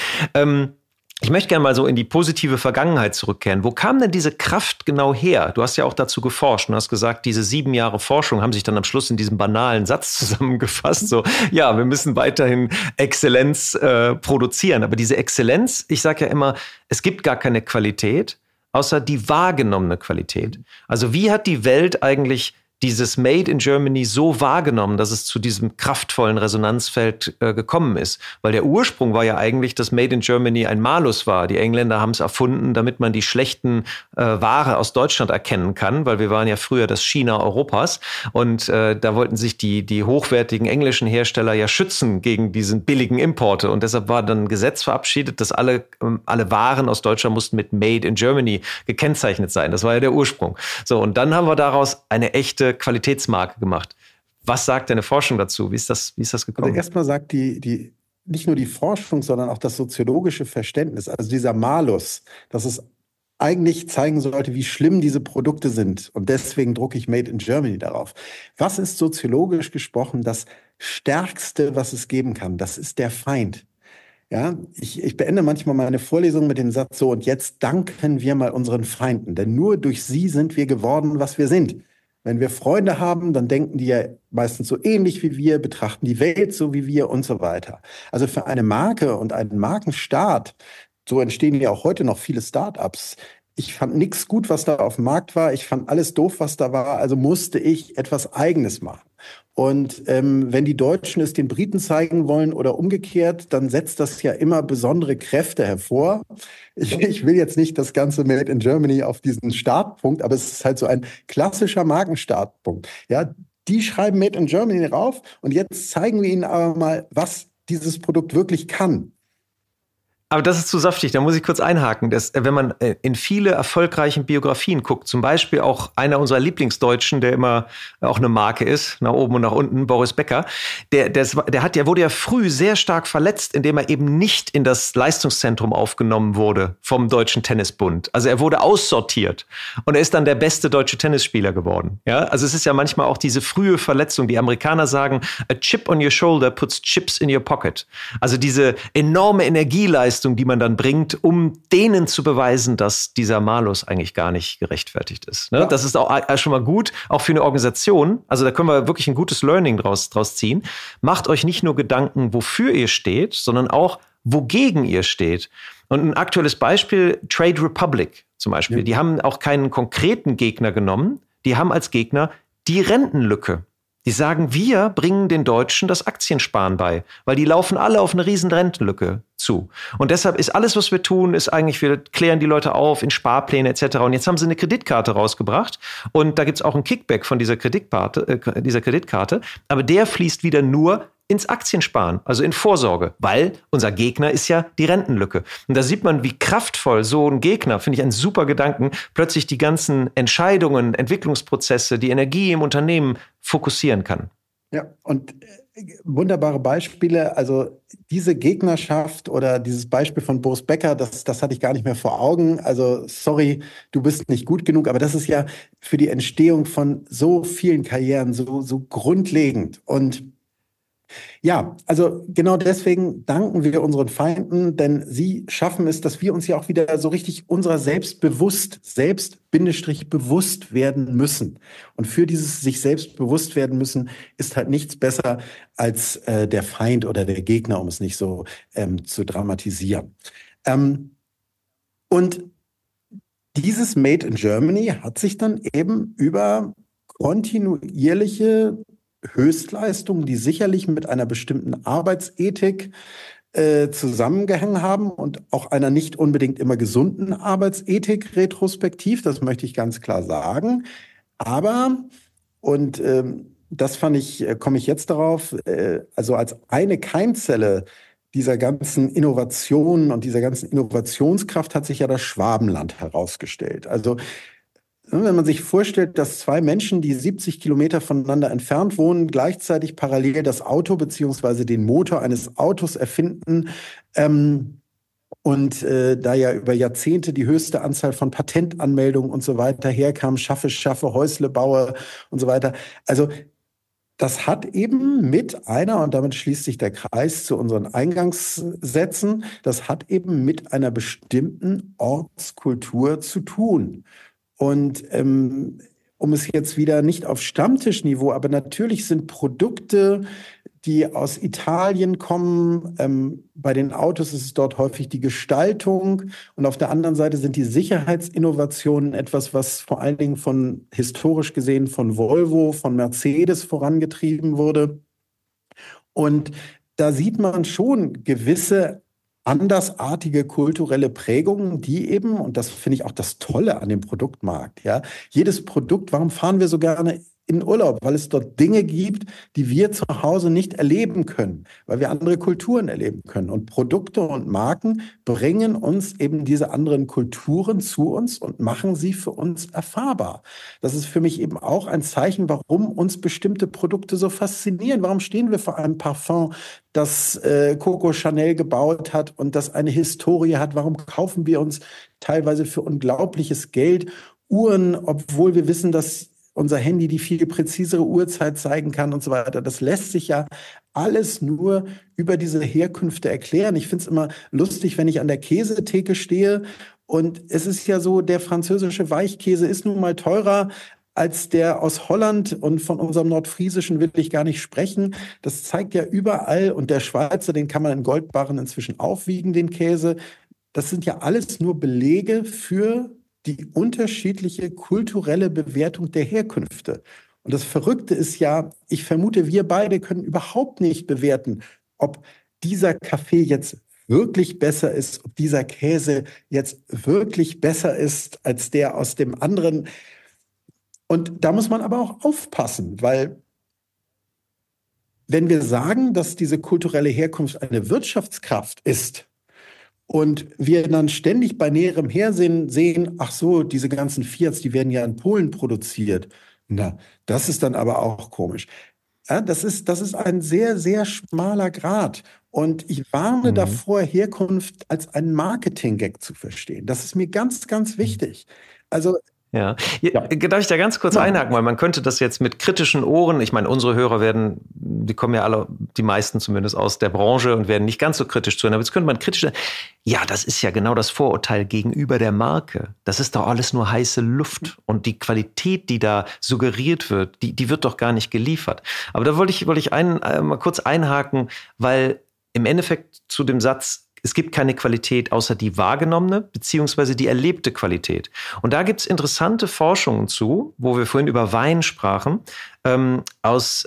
Ich möchte gerne mal so in die positive Vergangenheit zurückkehren. Wo kam denn diese Kraft genau her? Du hast ja auch dazu geforscht und hast gesagt, diese 7 Jahre Forschung haben sich dann am Schluss in diesem banalen Satz zusammengefasst. So, ja, wir müssen weiterhin Exzellenz produzieren. Aber diese Exzellenz, ich sage ja immer, es gibt gar keine Qualität, außer die wahrgenommene Qualität. Also wie hat die Welt eigentlich dieses Made in Germany so wahrgenommen, dass es zu diesem kraftvollen Resonanzfeld gekommen ist. Weil der Ursprung war ja eigentlich, dass Made in Germany ein Malus war. Die Engländer haben es erfunden, damit man die schlechten Ware aus Deutschland erkennen kann, weil wir waren ja früher das China Europas. Und da wollten sich die hochwertigen englischen Hersteller ja schützen gegen diesen billigen Importe. Und deshalb war dann ein Gesetz verabschiedet, dass alle Waren aus Deutschland mussten mit Made in Germany gekennzeichnet sein. Das war ja der Ursprung. So, und dann haben wir daraus eine echte Qualitätsmarke gemacht. Was sagt deine Forschung dazu? Wie ist das gekommen? Also erstmal sagt die nicht nur die Forschung, sondern auch das soziologische Verständnis, also dieser Malus, dass es eigentlich zeigen sollte, wie schlimm diese Produkte sind. Und deswegen drucke ich Made in Germany darauf. Was ist soziologisch gesprochen das Stärkste, was es geben kann? Das ist der Feind. Ja, ich beende manchmal meine Vorlesung mit dem Satz so, und jetzt danken wir mal unseren Feinden, denn nur durch sie sind wir geworden, was wir sind. Wenn wir Freunde haben, dann denken die ja meistens so ähnlich wie wir, betrachten die Welt so wie wir und so weiter. Also für eine Marke und einen Markenstart, so entstehen ja auch heute noch viele Startups. Ich fand nichts gut, was da auf dem Markt war. Ich fand alles doof, was da war. Also musste ich etwas Eigenes machen. Und wenn die Deutschen es den Briten zeigen wollen oder umgekehrt, dann setzt das ja immer besondere Kräfte hervor. Ich will jetzt nicht das ganze Made in Germany auf diesen Startpunkt, aber es ist halt so ein klassischer Markenstartpunkt. Ja, die schreiben Made in Germany rauf und jetzt zeigen wir ihnen aber mal, was dieses Produkt wirklich kann. Aber das ist zu saftig, da muss ich kurz einhaken. Wenn man in viele erfolgreichen Biografien guckt, zum Beispiel auch einer unserer Lieblingsdeutschen, der immer auch eine Marke ist, nach oben und nach unten, Boris Becker, der wurde ja früh sehr stark verletzt, indem er eben nicht in das Leistungszentrum aufgenommen wurde vom Deutschen Tennisbund. Also er wurde aussortiert und er ist dann der beste deutsche Tennisspieler geworden. Ja, also es ist ja manchmal auch diese frühe Verletzung. Die Amerikaner sagen, a chip on your shoulder puts chips in your pocket. Also diese enorme Energieleistung, die man dann bringt, um denen zu beweisen, dass dieser Malus eigentlich gar nicht gerechtfertigt ist. Ne? Ja. Das ist auch schon mal gut, auch für eine Organisation. Also da können wir wirklich ein gutes Learning draus ziehen. Macht euch nicht nur Gedanken, wofür ihr steht, sondern auch, wogegen ihr steht. Und ein aktuelles Beispiel, Trade Republic zum Beispiel. Ja. Die haben auch keinen konkreten Gegner genommen. Die haben als Gegner die Rentenlücke. Die sagen, wir bringen den Deutschen das Aktiensparen bei, weil die laufen alle auf eine riesen Rentenlücke zu. Und deshalb ist alles, was wir tun, ist eigentlich, wir klären die Leute auf in Sparpläne etc. Und jetzt haben sie eine Kreditkarte rausgebracht und da gibt's auch ein Kickback von dieser Kreditkarte, aber der fließt wieder nur ins Aktiensparen, also in Vorsorge, weil unser Gegner ist ja die Rentenlücke. Und da sieht man, wie kraftvoll so ein Gegner, finde ich einen super Gedanken, plötzlich die ganzen Entscheidungen, Entwicklungsprozesse, die Energie im Unternehmen fokussieren kann. Ja, und wunderbare Beispiele. Also diese Gegnerschaft oder dieses Beispiel von Boris Becker, das hatte ich gar nicht mehr vor Augen. Also sorry, du bist nicht gut genug, aber das ist ja für die Entstehung von so vielen Karrieren so grundlegend. Und ja, also genau deswegen danken wir unseren Feinden, denn sie schaffen es, dass wir uns ja auch wieder so richtig unserer selbst bewusst werden müssen. Und für dieses sich selbst bewusst werden müssen, ist halt nichts besser als der Feind oder der Gegner, um es nicht so zu dramatisieren. Und dieses Made in Germany hat sich dann eben über kontinuierliche Höchstleistungen, die sicherlich mit einer bestimmten Arbeitsethik zusammengehangen haben und auch einer nicht unbedingt immer gesunden Arbeitsethik retrospektiv, das möchte ich ganz klar sagen. Aber, und das fand ich, komme ich jetzt darauf, also als eine Keimzelle dieser ganzen Innovationen und dieser ganzen Innovationskraft hat sich ja das Schwabenland herausgestellt. Also wenn man sich vorstellt, dass zwei Menschen, die 70 Kilometer voneinander entfernt wohnen, gleichzeitig parallel das Auto beziehungsweise den Motor eines Autos erfinden und da ja über Jahrzehnte die höchste Anzahl von Patentanmeldungen und so weiter herkam, schaffe, Häusle baue und so weiter. Also das hat eben mit einer, und damit schließt sich der Kreis zu unseren Eingangssätzen, das hat eben mit einer bestimmten Ortskultur zu tun. Und um es jetzt wieder nicht auf Stammtischniveau, aber natürlich sind Produkte, die aus Italien kommen, bei den Autos ist es dort häufig die Gestaltung und auf der anderen Seite sind die Sicherheitsinnovationen etwas, was vor allen Dingen historisch gesehen von Volvo, von Mercedes vorangetrieben wurde. Und da sieht man schon gewisse andersartige kulturelle Prägungen, die eben, und das finde ich auch das Tolle an dem Produktmarkt, ja, jedes Produkt, warum fahren wir so gerne in Urlaub? Weil es dort Dinge gibt, die wir zu Hause nicht erleben können, weil wir andere Kulturen erleben können. Und Produkte und Marken bringen uns eben diese anderen Kulturen zu uns und machen sie für uns erfahrbar. Das ist für mich eben auch ein Zeichen, warum uns bestimmte Produkte so faszinieren. Warum stehen wir vor einem Parfum, das Coco Chanel gebaut hat und das eine Historie hat? Warum kaufen wir uns teilweise für unglaubliches Geld Uhren, obwohl wir wissen, dass unser Handy die viel präzisere Uhrzeit zeigen kann und so weiter? Das lässt sich ja alles nur über diese Herkünfte erklären. Ich finde es immer lustig, wenn ich an der Käsetheke stehe und es ist ja so, der französische Weichkäse ist nun mal teurer als der aus Holland, und von unserem Nordfriesischen will ich gar nicht sprechen. Das zeigt ja überall, und der Schweizer, den kann man in Goldbarren inzwischen aufwiegen, den Käse. Das sind ja alles nur Belege für die unterschiedliche kulturelle Bewertung der Herkünfte. Und das Verrückte ist ja, ich vermute, wir beide können überhaupt nicht bewerten, ob dieser Kaffee jetzt wirklich besser ist, ob dieser Käse jetzt wirklich besser ist als der aus dem anderen. Und da muss man aber auch aufpassen, weil wenn wir sagen, dass diese kulturelle Herkunft eine Wirtschaftskraft ist und wir dann ständig bei näherem Hersehen sehen, ach so, diese ganzen Fiats, die werden ja in Polen produziert. Na, das ist dann aber auch komisch. Ja, das ist ein sehr, sehr schmaler Grat. Und ich warne davor, Herkunft als einen Marketing-Gag zu verstehen. Das ist mir ganz, ganz wichtig. Also ja. Darf ich da ganz kurz einhaken, weil man könnte das jetzt mit kritischen Ohren, ich meine, unsere Hörer die kommen ja alle, die meisten zumindest aus der Branche und werden nicht ganz so kritisch zuhören, aber jetzt könnte man kritisch, ja, das ist ja genau das Vorurteil gegenüber der Marke. Das ist doch alles nur heiße Luft und die Qualität, die da suggeriert wird, die wird doch gar nicht geliefert. Aber da wollte ich mal kurz einhaken, weil im Endeffekt zu dem Satz, es gibt keine Qualität außer die wahrgenommene beziehungsweise die erlebte Qualität. Und da gibt es interessante Forschungen zu, wo wir vorhin über Wein sprachen, aus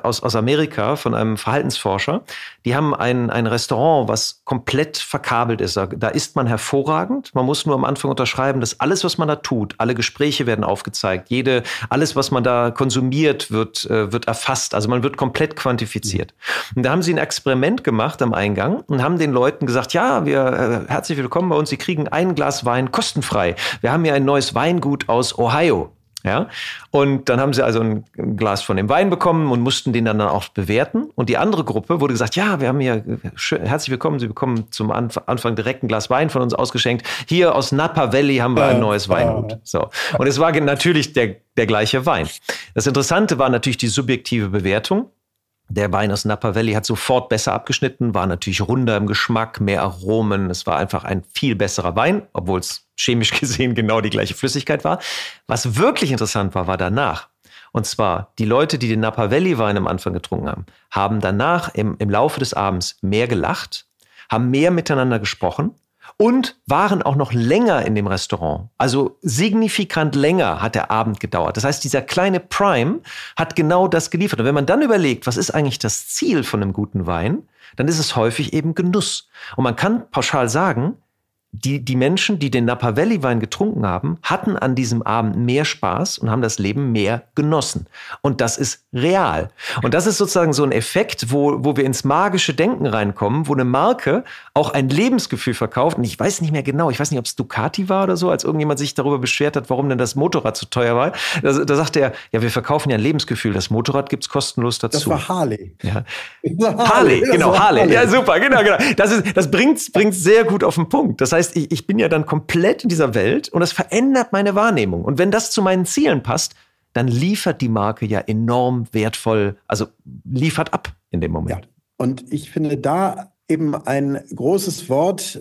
Amerika von einem Verhaltensforscher. Die haben ein Restaurant, was komplett verkabelt ist. Da isst man hervorragend. Man muss nur am Anfang unterschreiben, dass alles, was man da tut, alle Gespräche werden aufgezeigt. Alles, was man da konsumiert, wird erfasst. Also man wird komplett quantifiziert. Und da haben sie ein Experiment gemacht am Eingang und haben den Leuten gesagt, ja, herzlich willkommen bei uns. Sie kriegen ein Glas Wein kostenfrei. Wir haben hier ein neues Weingut aus Ohio. Ja, und dann haben sie also ein Glas von dem Wein bekommen und mussten den dann auch bewerten. Und die andere Gruppe wurde gesagt, ja, wir haben hier, herzlich willkommen, Sie bekommen zum Anfang direkt ein Glas Wein von uns ausgeschenkt. Hier aus Napa Valley haben wir ein neues Weingut. So. Und es war natürlich der gleiche Wein. Das Interessante war natürlich die subjektive Bewertung. Der Wein aus Napa Valley hat sofort besser abgeschnitten, war natürlich runder im Geschmack, mehr Aromen. Es war einfach ein viel besserer Wein, obwohl es chemisch gesehen genau die gleiche Flüssigkeit war. Was wirklich interessant war danach. Und zwar die Leute, die den Napa Valley Wein am Anfang getrunken haben, haben danach im Laufe des Abends mehr gelacht, haben mehr miteinander gesprochen und waren auch noch länger in dem Restaurant. Also signifikant länger hat der Abend gedauert. Das heißt, dieser kleine Prime hat genau das geliefert. Und wenn man dann überlegt, was ist eigentlich das Ziel von einem guten Wein, dann ist es häufig eben Genuss. Und man kann pauschal sagen, die Menschen, die den Napa Valley Wein getrunken haben, hatten an diesem Abend mehr Spaß und haben das Leben mehr genossen. Und das ist real. Und das ist sozusagen so ein Effekt, wo wir ins magische Denken reinkommen, wo eine Marke auch ein Lebensgefühl verkauft. Und ich weiß nicht mehr genau, ich weiß nicht, ob es Ducati war oder so, als irgendjemand sich darüber beschwert hat, warum denn das Motorrad so teuer war. Da sagte er, ja, wir verkaufen ja ein Lebensgefühl. Das Motorrad gibt's kostenlos dazu. Das war Harley. Ja. Harley, genau, Harley. Ja, super, genau. Das bringt's sehr gut auf den Punkt. Das heißt, ich bin ja dann komplett in dieser Welt und das verändert meine Wahrnehmung. Und wenn das zu meinen Zielen passt, dann liefert die Marke ja enorm wertvoll, also liefert ab in dem Moment. Ja. Und ich finde da eben ein großes Wort,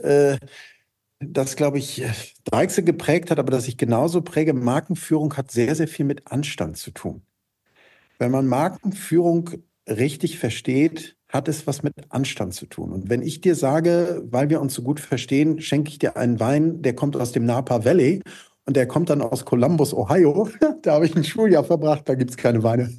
das, glaube ich, Dreixel geprägt hat, aber das ich genauso präge. Markenführung hat sehr, sehr viel mit Anstand zu tun. Wenn man Markenführung richtig versteht, hat es was mit Anstand zu tun. Und wenn ich dir sage, weil wir uns so gut verstehen, schenke ich dir einen Wein, der kommt aus dem Napa Valley und der kommt dann aus Columbus, Ohio, da habe ich ein Schuljahr verbracht, da gibt es keine Weine.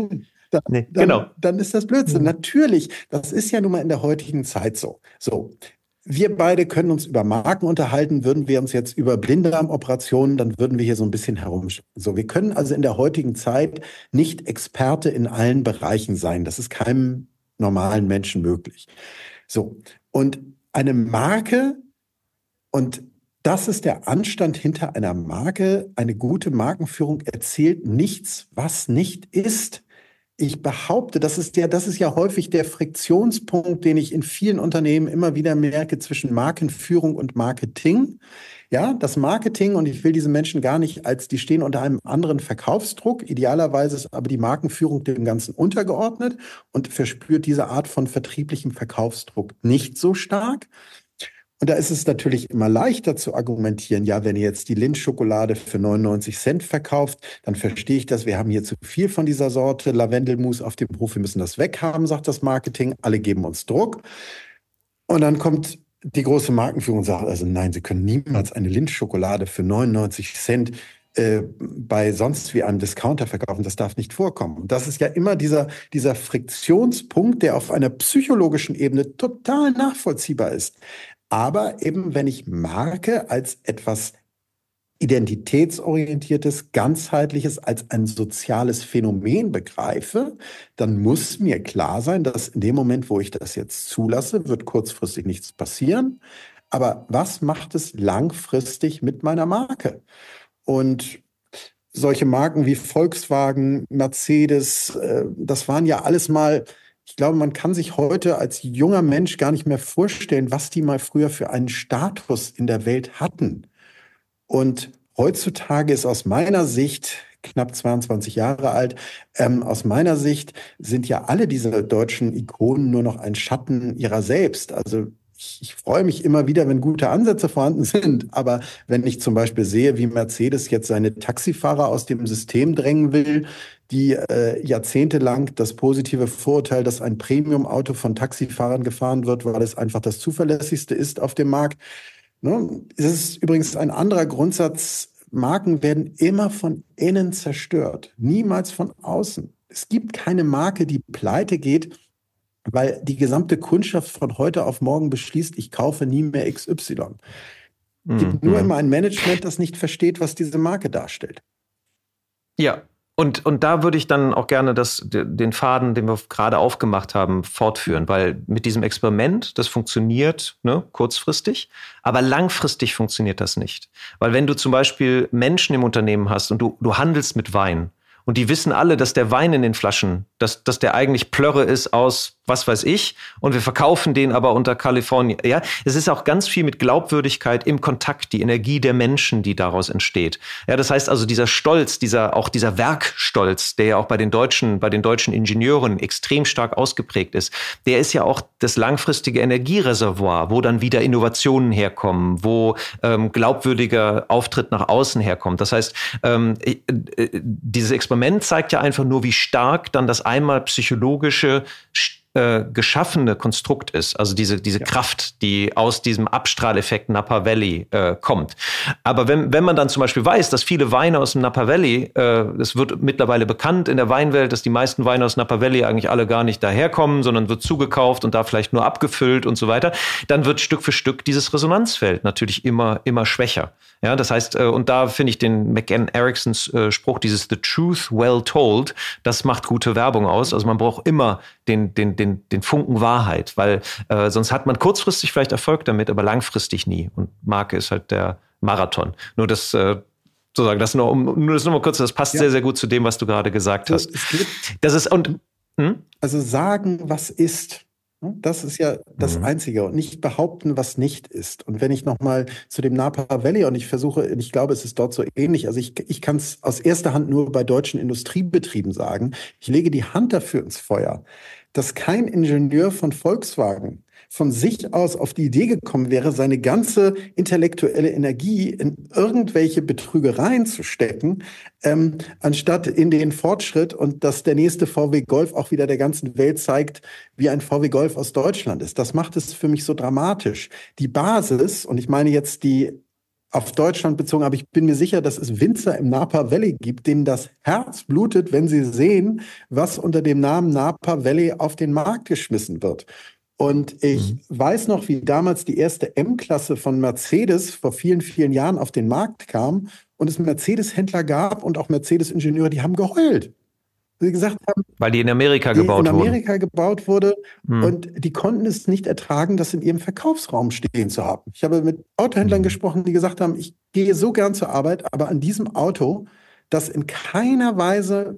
Dann ist das Blödsinn. Natürlich, das ist ja nun mal in der heutigen Zeit so. So, wir beide können uns über Marken unterhalten. Würden wir uns jetzt über Blinddarmoperationen, dann würden wir hier so ein bisschen herumschauen. So, wir können also in der heutigen Zeit nicht Experte in allen Bereichen sein. Das ist keinem normalen Menschen möglich. So, und eine Marke, und das ist der Anstand hinter einer Marke, eine gute Markenführung erzählt nichts, was nicht ist. Ich behaupte, das ist ja häufig der Friktionspunkt, den ich in vielen Unternehmen immer wieder merke zwischen Markenführung und Marketing. Ja, das Marketing, und ich will diese Menschen gar nicht die stehen unter einem anderen Verkaufsdruck. Idealerweise ist aber die Markenführung dem Ganzen untergeordnet und verspürt diese Art von vertrieblichem Verkaufsdruck nicht so stark. Und da ist es natürlich immer leichter zu argumentieren, ja, wenn ihr jetzt die Lindt-Schokolade für 99 Cent verkauft, dann verstehe ich das, wir haben hier zu viel von dieser Sorte Lavendelmus auf dem Hof, wir müssen das weghaben, sagt das Marketing, alle geben uns Druck. Und dann kommt die große Markenführung und sagt, also nein, Sie können niemals eine Lindt-Schokolade für 99 Cent bei sonst wie einem Discounter verkaufen, das darf nicht vorkommen. Und das ist ja immer dieser Friktionspunkt, der auf einer psychologischen Ebene total nachvollziehbar ist. Aber eben, wenn ich Marke als etwas identitätsorientiertes, ganzheitliches, als ein soziales Phänomen begreife, dann muss mir klar sein, dass in dem Moment, wo ich das jetzt zulasse, wird kurzfristig nichts passieren. Aber was macht es langfristig mit meiner Marke? Und solche Marken wie Volkswagen, Mercedes, das waren ja alles mal, ich glaube, man kann sich heute als junger Mensch gar nicht mehr vorstellen, was die mal früher für einen Status in der Welt hatten. Und heutzutage ist aus meiner Sicht, knapp 22 Jahre alt, aus meiner Sicht sind ja alle diese deutschen Ikonen nur noch ein Schatten ihrer selbst. Also ich freue mich immer wieder, wenn gute Ansätze vorhanden sind. Aber wenn ich zum Beispiel sehe, wie Mercedes jetzt seine Taxifahrer aus dem System drängen will, die jahrzehntelang das positive Vorurteil, dass ein Premium-Auto von Taxifahrern gefahren wird, weil es einfach das zuverlässigste ist auf dem Markt. Ne? Es ist übrigens ein anderer Grundsatz. Marken werden immer von innen zerstört, niemals von außen. Es gibt keine Marke, die pleite geht, weil die gesamte Kundschaft von heute auf morgen beschließt, ich kaufe nie mehr XY. Es gibt nur immer ein Management, das nicht versteht, was diese Marke darstellt. Ja. Und da würde ich dann auch gerne den Faden, den wir gerade aufgemacht haben, fortführen, weil mit diesem Experiment, das funktioniert, ne, kurzfristig, aber langfristig funktioniert das nicht. Weil wenn du zum Beispiel Menschen im Unternehmen hast und du handelst mit Wein und die wissen alle, dass der Wein in den Flaschen, dass der eigentlich Plörre ist aus was weiß ich und wir verkaufen den aber unter Kalifornien. Ja, es ist auch ganz viel mit Glaubwürdigkeit im Kontakt, die Energie der Menschen, die daraus entsteht. Ja, das heißt also dieser Stolz, dieser Werkstolz, der ja auch bei den deutschen Ingenieuren extrem stark ausgeprägt ist, der ist ja auch das langfristige Energiereservoir, wo dann wieder Innovationen herkommen, wo glaubwürdiger Auftritt nach außen herkommt. Das heißt, dieses Experiment zeigt ja einfach nur, wie stark dann das einmal psychologische geschaffene Konstrukt ist, also diese Kraft, die aus diesem Abstrahleffekt Napa Valley kommt. Aber wenn man dann zum Beispiel weiß, dass viele Weine aus dem Napa Valley, es wird mittlerweile bekannt in der Weinwelt, dass die meisten Weine aus Napa Valley eigentlich alle gar nicht daherkommen, sondern wird zugekauft und da vielleicht nur abgefüllt und so weiter, dann wird Stück für Stück dieses Resonanzfeld natürlich immer schwächer. Ja, das heißt, und da finde ich den McCann Ericksons Spruch, dieses The Truth Well Told, das macht gute Werbung aus. Also man braucht immer den Funken Wahrheit, weil sonst hat man kurzfristig vielleicht Erfolg damit, aber langfristig nie. Und Marke ist halt der Marathon. Nur das sozusagen, das nur mal kurz, das passt sehr, sehr gut zu dem, was du gerade gesagt hast. Also sagen, was ist. Das ist ja das Einzige und nicht behaupten, was nicht ist. Und wenn ich nochmal zu dem Napa Valley und ich glaube, es ist dort so ähnlich, also ich kann es aus erster Hand nur bei deutschen Industriebetrieben sagen, ich lege die Hand dafür ins Feuer, dass kein Ingenieur von Volkswagen von sich aus auf die Idee gekommen wäre, seine ganze intellektuelle Energie in irgendwelche Betrügereien zu stecken, anstatt in den Fortschritt und dass der nächste VW Golf auch wieder der ganzen Welt zeigt, wie ein VW Golf aus Deutschland ist. Das macht es für mich so dramatisch. Die Basis, und ich meine jetzt die auf Deutschland bezogen, aber ich bin mir sicher, dass es Winzer im Napa Valley gibt, denen das Herz blutet, wenn sie sehen, was unter dem Namen Napa Valley auf den Markt geschmissen wird. Und ich weiß noch, wie damals die erste M-Klasse von Mercedes vor vielen, vielen Jahren auf den Markt kam und es Mercedes-Händler gab und auch Mercedes-Ingenieure, die haben geheult. Sie gesagt haben, weil die in Amerika gebaut wurde und die konnten es nicht ertragen, das in ihrem Verkaufsraum stehen zu haben. Ich habe mit Autohändlern gesprochen, die gesagt haben, ich gehe so gern zur Arbeit, aber an diesem Auto, das in keiner Weise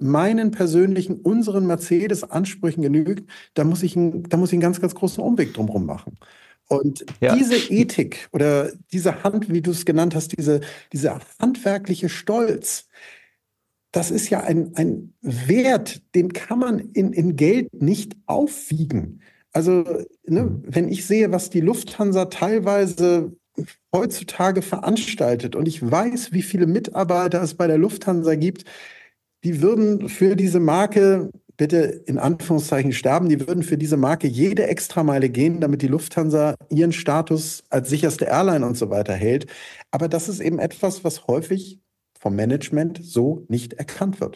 unseren Mercedes-Ansprüchen genügt, da muss ich einen ganz, ganz großen Umweg drumherum machen. Und diese Ethik oder diese Hand, wie du es genannt hast, dieser handwerkliche Stolz, das ist ja ein Wert, den kann man in Geld nicht aufwiegen. Also, wenn ich sehe, was die Lufthansa teilweise heutzutage veranstaltet und ich weiß, wie viele Mitarbeiter es bei der Lufthansa gibt, die würden für diese Marke, bitte in Anführungszeichen sterben, die würden für diese Marke jede Extrameile gehen, damit die Lufthansa ihren Status als sicherste Airline und so weiter hält. Aber das ist eben etwas, was häufig vom Management so nicht erkannt wird.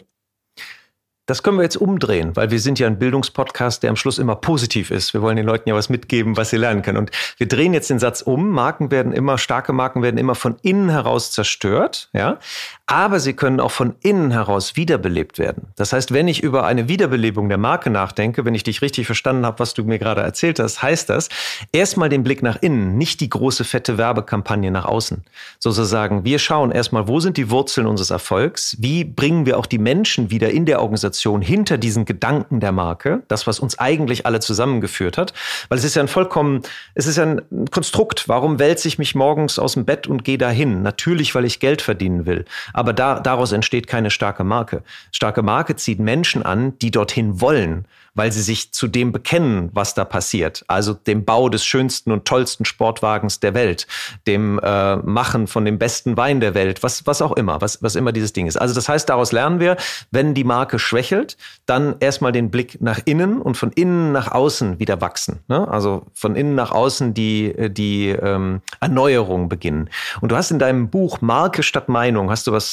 Das können wir jetzt umdrehen, weil wir sind ja ein Bildungspodcast, der am Schluss immer positiv ist. Wir wollen den Leuten ja was mitgeben, was sie lernen können. Und wir drehen jetzt den Satz um. Starke Marken werden immer von innen heraus zerstört, ja. Aber sie können auch von innen heraus wiederbelebt werden. Das heißt, wenn ich über eine Wiederbelebung der Marke nachdenke, wenn ich dich richtig verstanden habe, was du mir gerade erzählt hast, heißt das, erstmal den Blick nach innen, nicht die große, fette Werbekampagne nach außen. Sozusagen, wir schauen erstmal, wo sind die Wurzeln unseres Erfolgs? Wie bringen wir auch die Menschen wieder in der Organisation Organisation hinter diesen Gedanken der Marke, das, was uns eigentlich alle zusammengeführt hat. Weil es ist ja ein Konstrukt. Warum wälze ich mich morgens aus dem Bett und gehe dahin? Natürlich, weil ich Geld verdienen will. Aber daraus entsteht keine starke Marke. Starke Marke zieht Menschen an, die dorthin wollen, weil sie sich zu dem bekennen, was da passiert. Also dem Bau des schönsten und tollsten Sportwagens der Welt, dem Machen von dem besten Wein der Welt, was auch immer, was immer dieses Ding ist. Also das heißt, daraus lernen wir, wenn die Marke schwächelt, dann erstmal den Blick nach innen und von innen nach außen wieder wachsen. Ne? Also von innen nach außen die Erneuerung beginnen. Und du hast in deinem Buch Marke statt Meinung, hast du was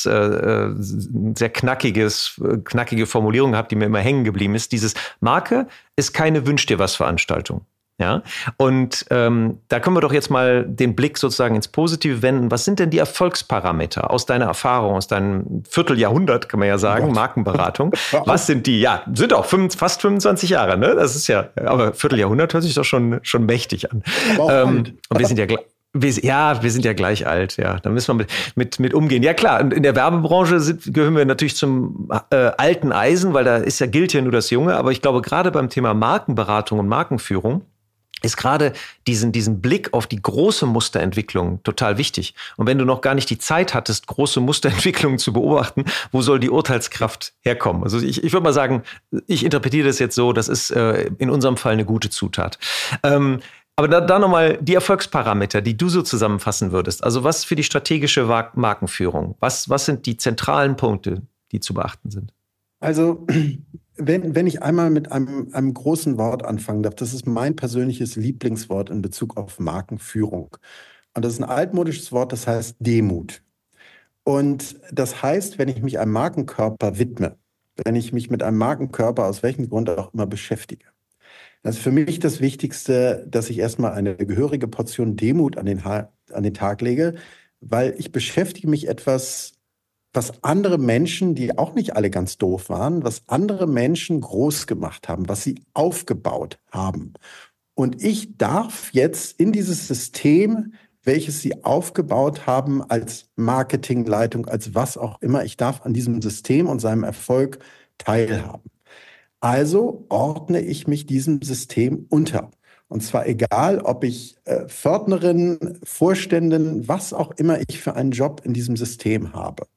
sehr knackige Formulierung gehabt, die mir immer hängen geblieben ist. Dieses Marke ist keine Wünsch-dir-was-Veranstaltung. Ja, und da können wir doch jetzt mal den Blick sozusagen ins Positive wenden. Was sind denn die Erfolgsparameter aus deiner Erfahrung, aus deinem Vierteljahrhundert, kann man ja sagen, Markenberatung? Was sind die? Ja, sind auch fast 25 Jahre, ne? Das ist ja, aber Vierteljahrhundert hört sich doch schon mächtig an. Und wir sind ja gleich alt, ja. Da müssen wir mit umgehen. Ja klar, in der Werbebranche gehören wir natürlich zum alten Eisen, weil gilt ja nur das Junge. Aber ich glaube, gerade beim Thema Markenberatung und Markenführung ist gerade diesen Blick auf die große Musterentwicklung total wichtig. Und wenn du noch gar nicht die Zeit hattest, große Musterentwicklungen zu beobachten, wo soll die Urteilskraft herkommen? Also ich würde mal sagen, ich interpretiere das jetzt so, das ist in unserem Fall eine gute Zutat. Aber da nochmal die Erfolgsparameter, die du so zusammenfassen würdest. Also was für die strategische Markenführung? Was sind die zentralen Punkte, die zu beachten sind? Also wenn ich einmal mit einem großen Wort anfangen darf, das ist mein persönliches Lieblingswort in Bezug auf Markenführung. Und das ist ein altmodisches Wort, das heißt Demut. Und das heißt, wenn ich mich einem Markenkörper widme, wenn ich mich mit einem Markenkörper aus welchem Grund auch immer beschäftige, das ist für mich das Wichtigste, dass ich erstmal eine gehörige Portion Demut an den Tag lege, weil ich beschäftige mich was andere Menschen, die auch nicht alle ganz doof waren, was andere Menschen groß gemacht haben, was sie aufgebaut haben. Und ich darf jetzt in dieses System, welches sie aufgebaut haben, als Marketingleitung, als was auch immer, ich darf an diesem System und seinem Erfolg teilhaben. Also ordne ich mich diesem System unter. Und zwar egal, ob ich Pförtnerin, Vorständin, was auch immer ich für einen Job in diesem System habe.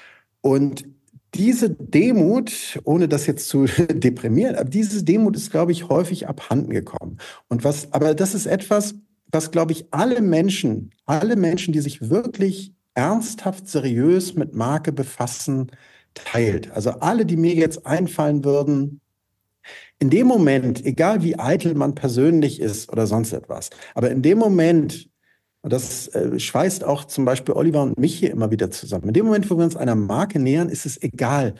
Und diese Demut, ohne das jetzt zu deprimieren, aber diese Demut ist, glaube ich, häufig abhanden gekommen. Aber das ist etwas, was, glaube ich, alle Menschen, die sich wirklich ernsthaft, seriös mit Marke befassen, teilt. Also alle, die mir jetzt einfallen würden, in dem Moment, egal wie eitel man persönlich ist oder sonst etwas, aber in dem Moment, und das schweißt auch zum Beispiel Oliver und mich hier immer wieder zusammen. In dem Moment, wo wir uns einer Marke nähern, ist es egal.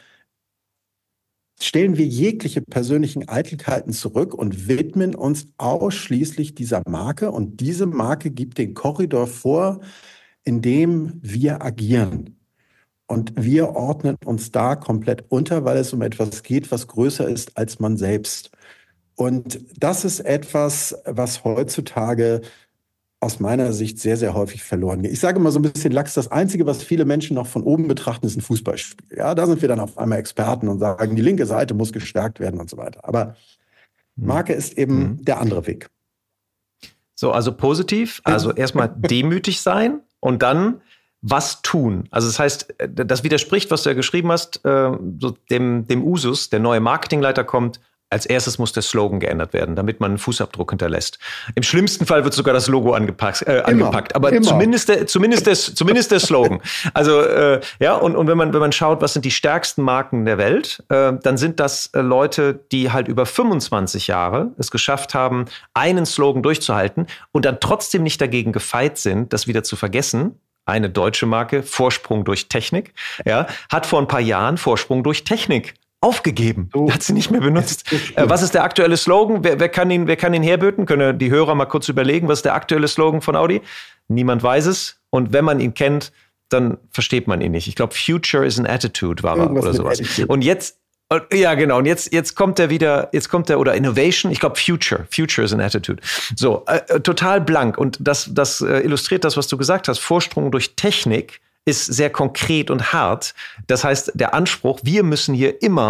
Stellen wir jegliche persönlichen Eitelkeiten zurück und widmen uns ausschließlich dieser Marke. Und diese Marke gibt den Korridor vor, in dem wir agieren. Und wir ordnen uns da komplett unter, weil es um etwas geht, was größer ist als man selbst. Und das ist etwas, was heutzutage aus meiner Sicht sehr, sehr häufig verloren geht. Ich sage immer so ein bisschen lax, das Einzige, was viele Menschen noch von oben betrachten, ist ein Fußballspiel. Ja, da sind wir dann auf einmal Experten und sagen, die linke Seite muss gestärkt werden und so weiter. Aber Marke ist eben der andere Weg. So, also positiv, also erstmal demütig sein und dann was tun. Also das heißt, das widerspricht, was du ja geschrieben hast, so dem Usus, der neue Marketingleiter kommt. Als erstes muss der Slogan geändert werden, damit man einen Fußabdruck hinterlässt. Im schlimmsten Fall wird sogar das Logo angepackt, aber immer. Zumindest der Slogan. Also ja, und wenn man schaut, was sind die stärksten Marken der Welt, dann sind das Leute, die halt über 25 Jahre es geschafft haben, einen Slogan durchzuhalten und dann trotzdem nicht dagegen gefeit sind, das wieder zu vergessen. Eine deutsche Marke, Vorsprung durch Technik, ja, hat vor ein paar Jahren Vorsprung durch Technik aufgegeben. Hat sie nicht mehr benutzt. Was ist der aktuelle Slogan? Wer kann ihn herböten? Können die Hörer mal kurz überlegen, was ist der aktuelle Slogan von Audi? Niemand weiß es. Und wenn man ihn kennt, dann versteht man ihn nicht. Ich glaube, Future is an Attitude war er oder sowas. Attitude. Und jetzt, ja genau, und jetzt kommt er, oder Innovation, ich glaube Future is an Attitude. So, total blank. Und das illustriert das, was du gesagt hast. Vorsprung durch Technik ist sehr konkret und hart. Das heißt, der Anspruch, wir müssen hier immer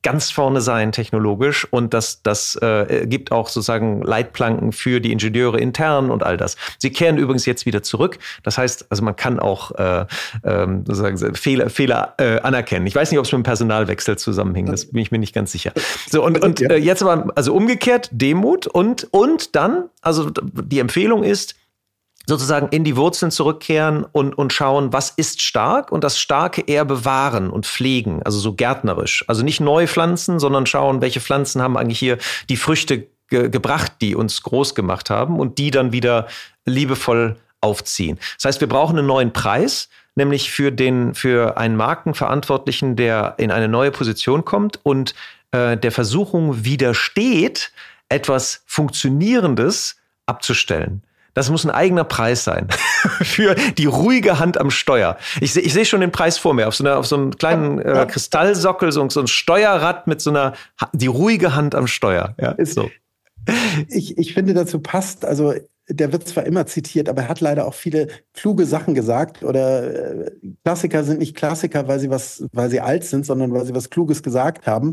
ganz vorne sein technologisch und das gibt auch sozusagen Leitplanken für die Ingenieure intern und all das. Sie kehren übrigens jetzt wieder zurück. Das heißt, also man kann auch sozusagen Fehler anerkennen. Ich weiß nicht, ob es mit dem Personalwechsel zusammenhing. Das bin ich mir nicht ganz sicher. So und jetzt aber also umgekehrt Demut und dann also die Empfehlung ist sozusagen in die Wurzeln zurückkehren und schauen, was ist stark und das Starke eher bewahren und pflegen, also so gärtnerisch. Also nicht neu pflanzen, sondern schauen, welche Pflanzen haben eigentlich hier die Früchte gebracht, die uns groß gemacht haben und die dann wieder liebevoll aufziehen. Das heißt, wir brauchen einen neuen Preis, nämlich für einen Markenverantwortlichen, der in eine neue Position kommt und der Versuchung widersteht, etwas Funktionierendes abzustellen. Das muss ein eigener Preis sein für die ruhige Hand am Steuer. Ich sehe schon den Preis vor mir, auf so einem kleinen Kristallsockel, so ein Steuerrad mit die ruhige Hand am Steuer. Ja, so. Ich finde, dazu passt, also der wird zwar immer zitiert, aber er hat leider auch viele kluge Sachen gesagt. Oder Klassiker sind nicht Klassiker, weil sie alt sind, sondern weil sie was Kluges gesagt haben.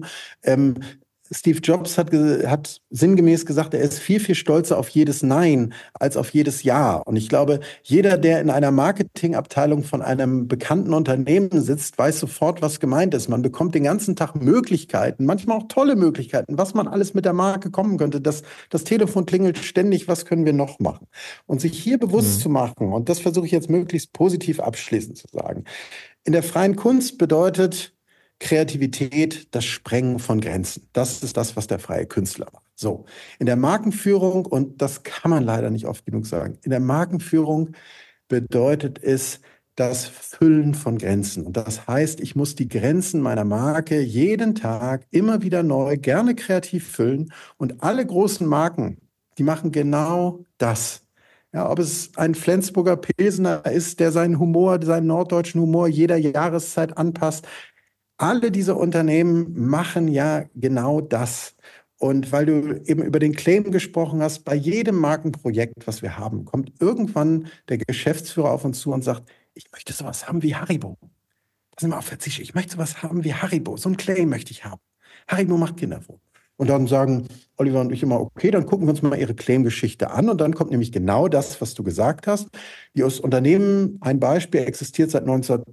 Steve Jobs hat sinngemäß gesagt, er ist viel, viel stolzer auf jedes Nein als auf jedes Ja. Und ich glaube, jeder, der in einer Marketingabteilung von einem bekannten Unternehmen sitzt, weiß sofort, was gemeint ist. Man bekommt den ganzen Tag Möglichkeiten, manchmal auch tolle Möglichkeiten, was man alles mit der Marke kommen könnte. Das Telefon klingelt ständig, was können wir noch machen? Und sich hier bewusst zu machen, und das versuche ich jetzt möglichst positiv abschließend zu sagen, in der freien Kunst bedeutet Kreativität, das Sprengen von Grenzen. Das ist das, was der freie Künstler macht. So, in der Markenführung, und das kann man leider nicht oft genug sagen, in der Markenführung bedeutet es das Füllen von Grenzen. Und das heißt, ich muss die Grenzen meiner Marke jeden Tag immer wieder neu, gerne kreativ füllen. Und alle großen Marken, die machen genau das. Ja, ob es ein Flensburger Pilsner ist, der seinen norddeutschen Humor jeder Jahreszeit anpasst. Alle diese Unternehmen machen ja genau das. Und weil du eben über den Claim gesprochen hast, bei jedem Markenprojekt, was wir haben, kommt irgendwann der Geschäftsführer auf uns zu und sagt, ich möchte sowas haben wie Haribo. Da sind wir auf Verzicht. Ich möchte sowas haben wie Haribo. So ein Claim möchte ich haben. Haribo macht Kinder froh. Und dann sagen Oliver und ich immer, okay, dann gucken wir uns mal ihre Claim-Geschichte an. Und dann kommt nämlich genau das, was du gesagt hast. Das Unternehmen, ein Beispiel, existiert seit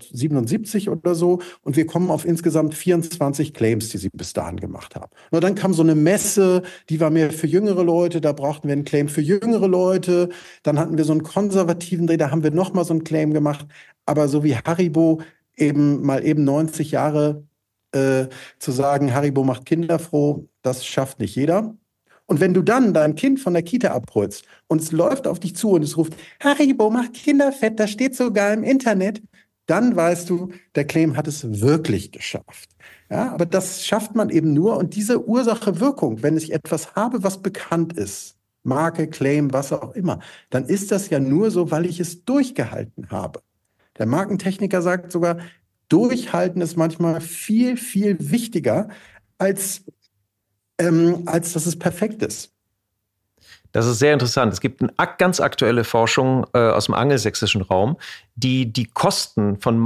1977 oder so. Und wir kommen auf insgesamt 24 Claims, die sie bis dahin gemacht haben. Und dann kam so eine Messe, die war mehr für jüngere Leute. Da brauchten wir einen Claim für jüngere Leute. Dann hatten wir so einen konservativen Dreh, da haben wir nochmal so einen Claim gemacht. Aber so wie Haribo eben 90 Jahre zu sagen, Haribo macht Kinder froh, das schafft nicht jeder. Und wenn du dann dein Kind von der Kita abholst und es läuft auf dich zu und es ruft, Haribo macht Kinder fett, das steht sogar im Internet, dann weißt du, der Claim hat es wirklich geschafft. Ja, aber das schafft man eben nur. Und diese Ursache-Wirkung, wenn ich etwas habe, was bekannt ist, Marke, Claim, was auch immer, dann ist das ja nur so, weil ich es durchgehalten habe. Der Markentechniker sagt sogar, Durchhalten ist manchmal viel, viel wichtiger, als dass es perfekt ist. Das ist sehr interessant. Es gibt eine ganz aktuelle Forschung aus dem angelsächsischen Raum, die Kosten von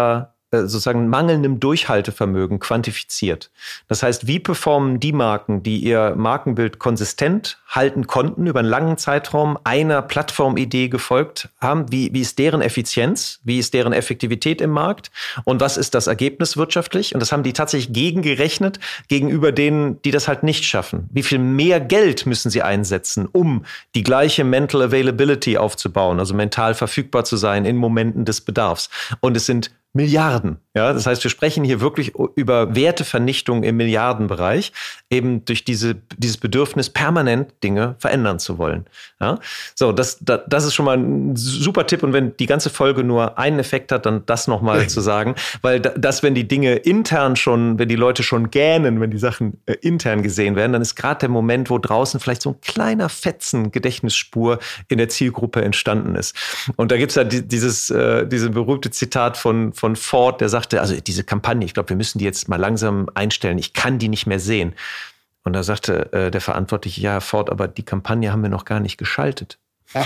mangelndem Durchhaltevermögen quantifiziert. Das heißt, wie performen die Marken, die ihr Markenbild konsistent halten konnten, über einen langen Zeitraum einer Plattformidee gefolgt haben? Wie ist deren Effizienz? Wie ist deren Effektivität im Markt? Und was ist das Ergebnis wirtschaftlich? Und das haben die tatsächlich gegengerechnet gegenüber denen, die das halt nicht schaffen. Wie viel mehr Geld müssen sie einsetzen, um die gleiche Mental Availability aufzubauen, also mental verfügbar zu sein in Momenten des Bedarfs? Und es sind Milliarden. Ja, das heißt, wir sprechen hier wirklich über Wertevernichtung im Milliardenbereich, eben durch dieses Bedürfnis, permanent Dinge verändern zu wollen. Ja, so, das ist schon mal ein super Tipp. Und wenn die ganze Folge nur einen Effekt hat, dann das nochmal zu sagen, weil wenn die Dinge intern schon, wenn die Leute schon gähnen, wenn die Sachen intern gesehen werden, dann ist gerade der Moment, wo draußen vielleicht so ein kleiner Fetzen Gedächtnisspur in der Zielgruppe entstanden ist. Und da gibt's ja diese berühmte Zitat von Ford, der sagte, also diese Kampagne, ich glaube, wir müssen die jetzt mal langsam einstellen. Ich kann die nicht mehr sehen. Und da sagte der Verantwortliche, ja, Herr Ford, aber die Kampagne haben wir noch gar nicht geschaltet.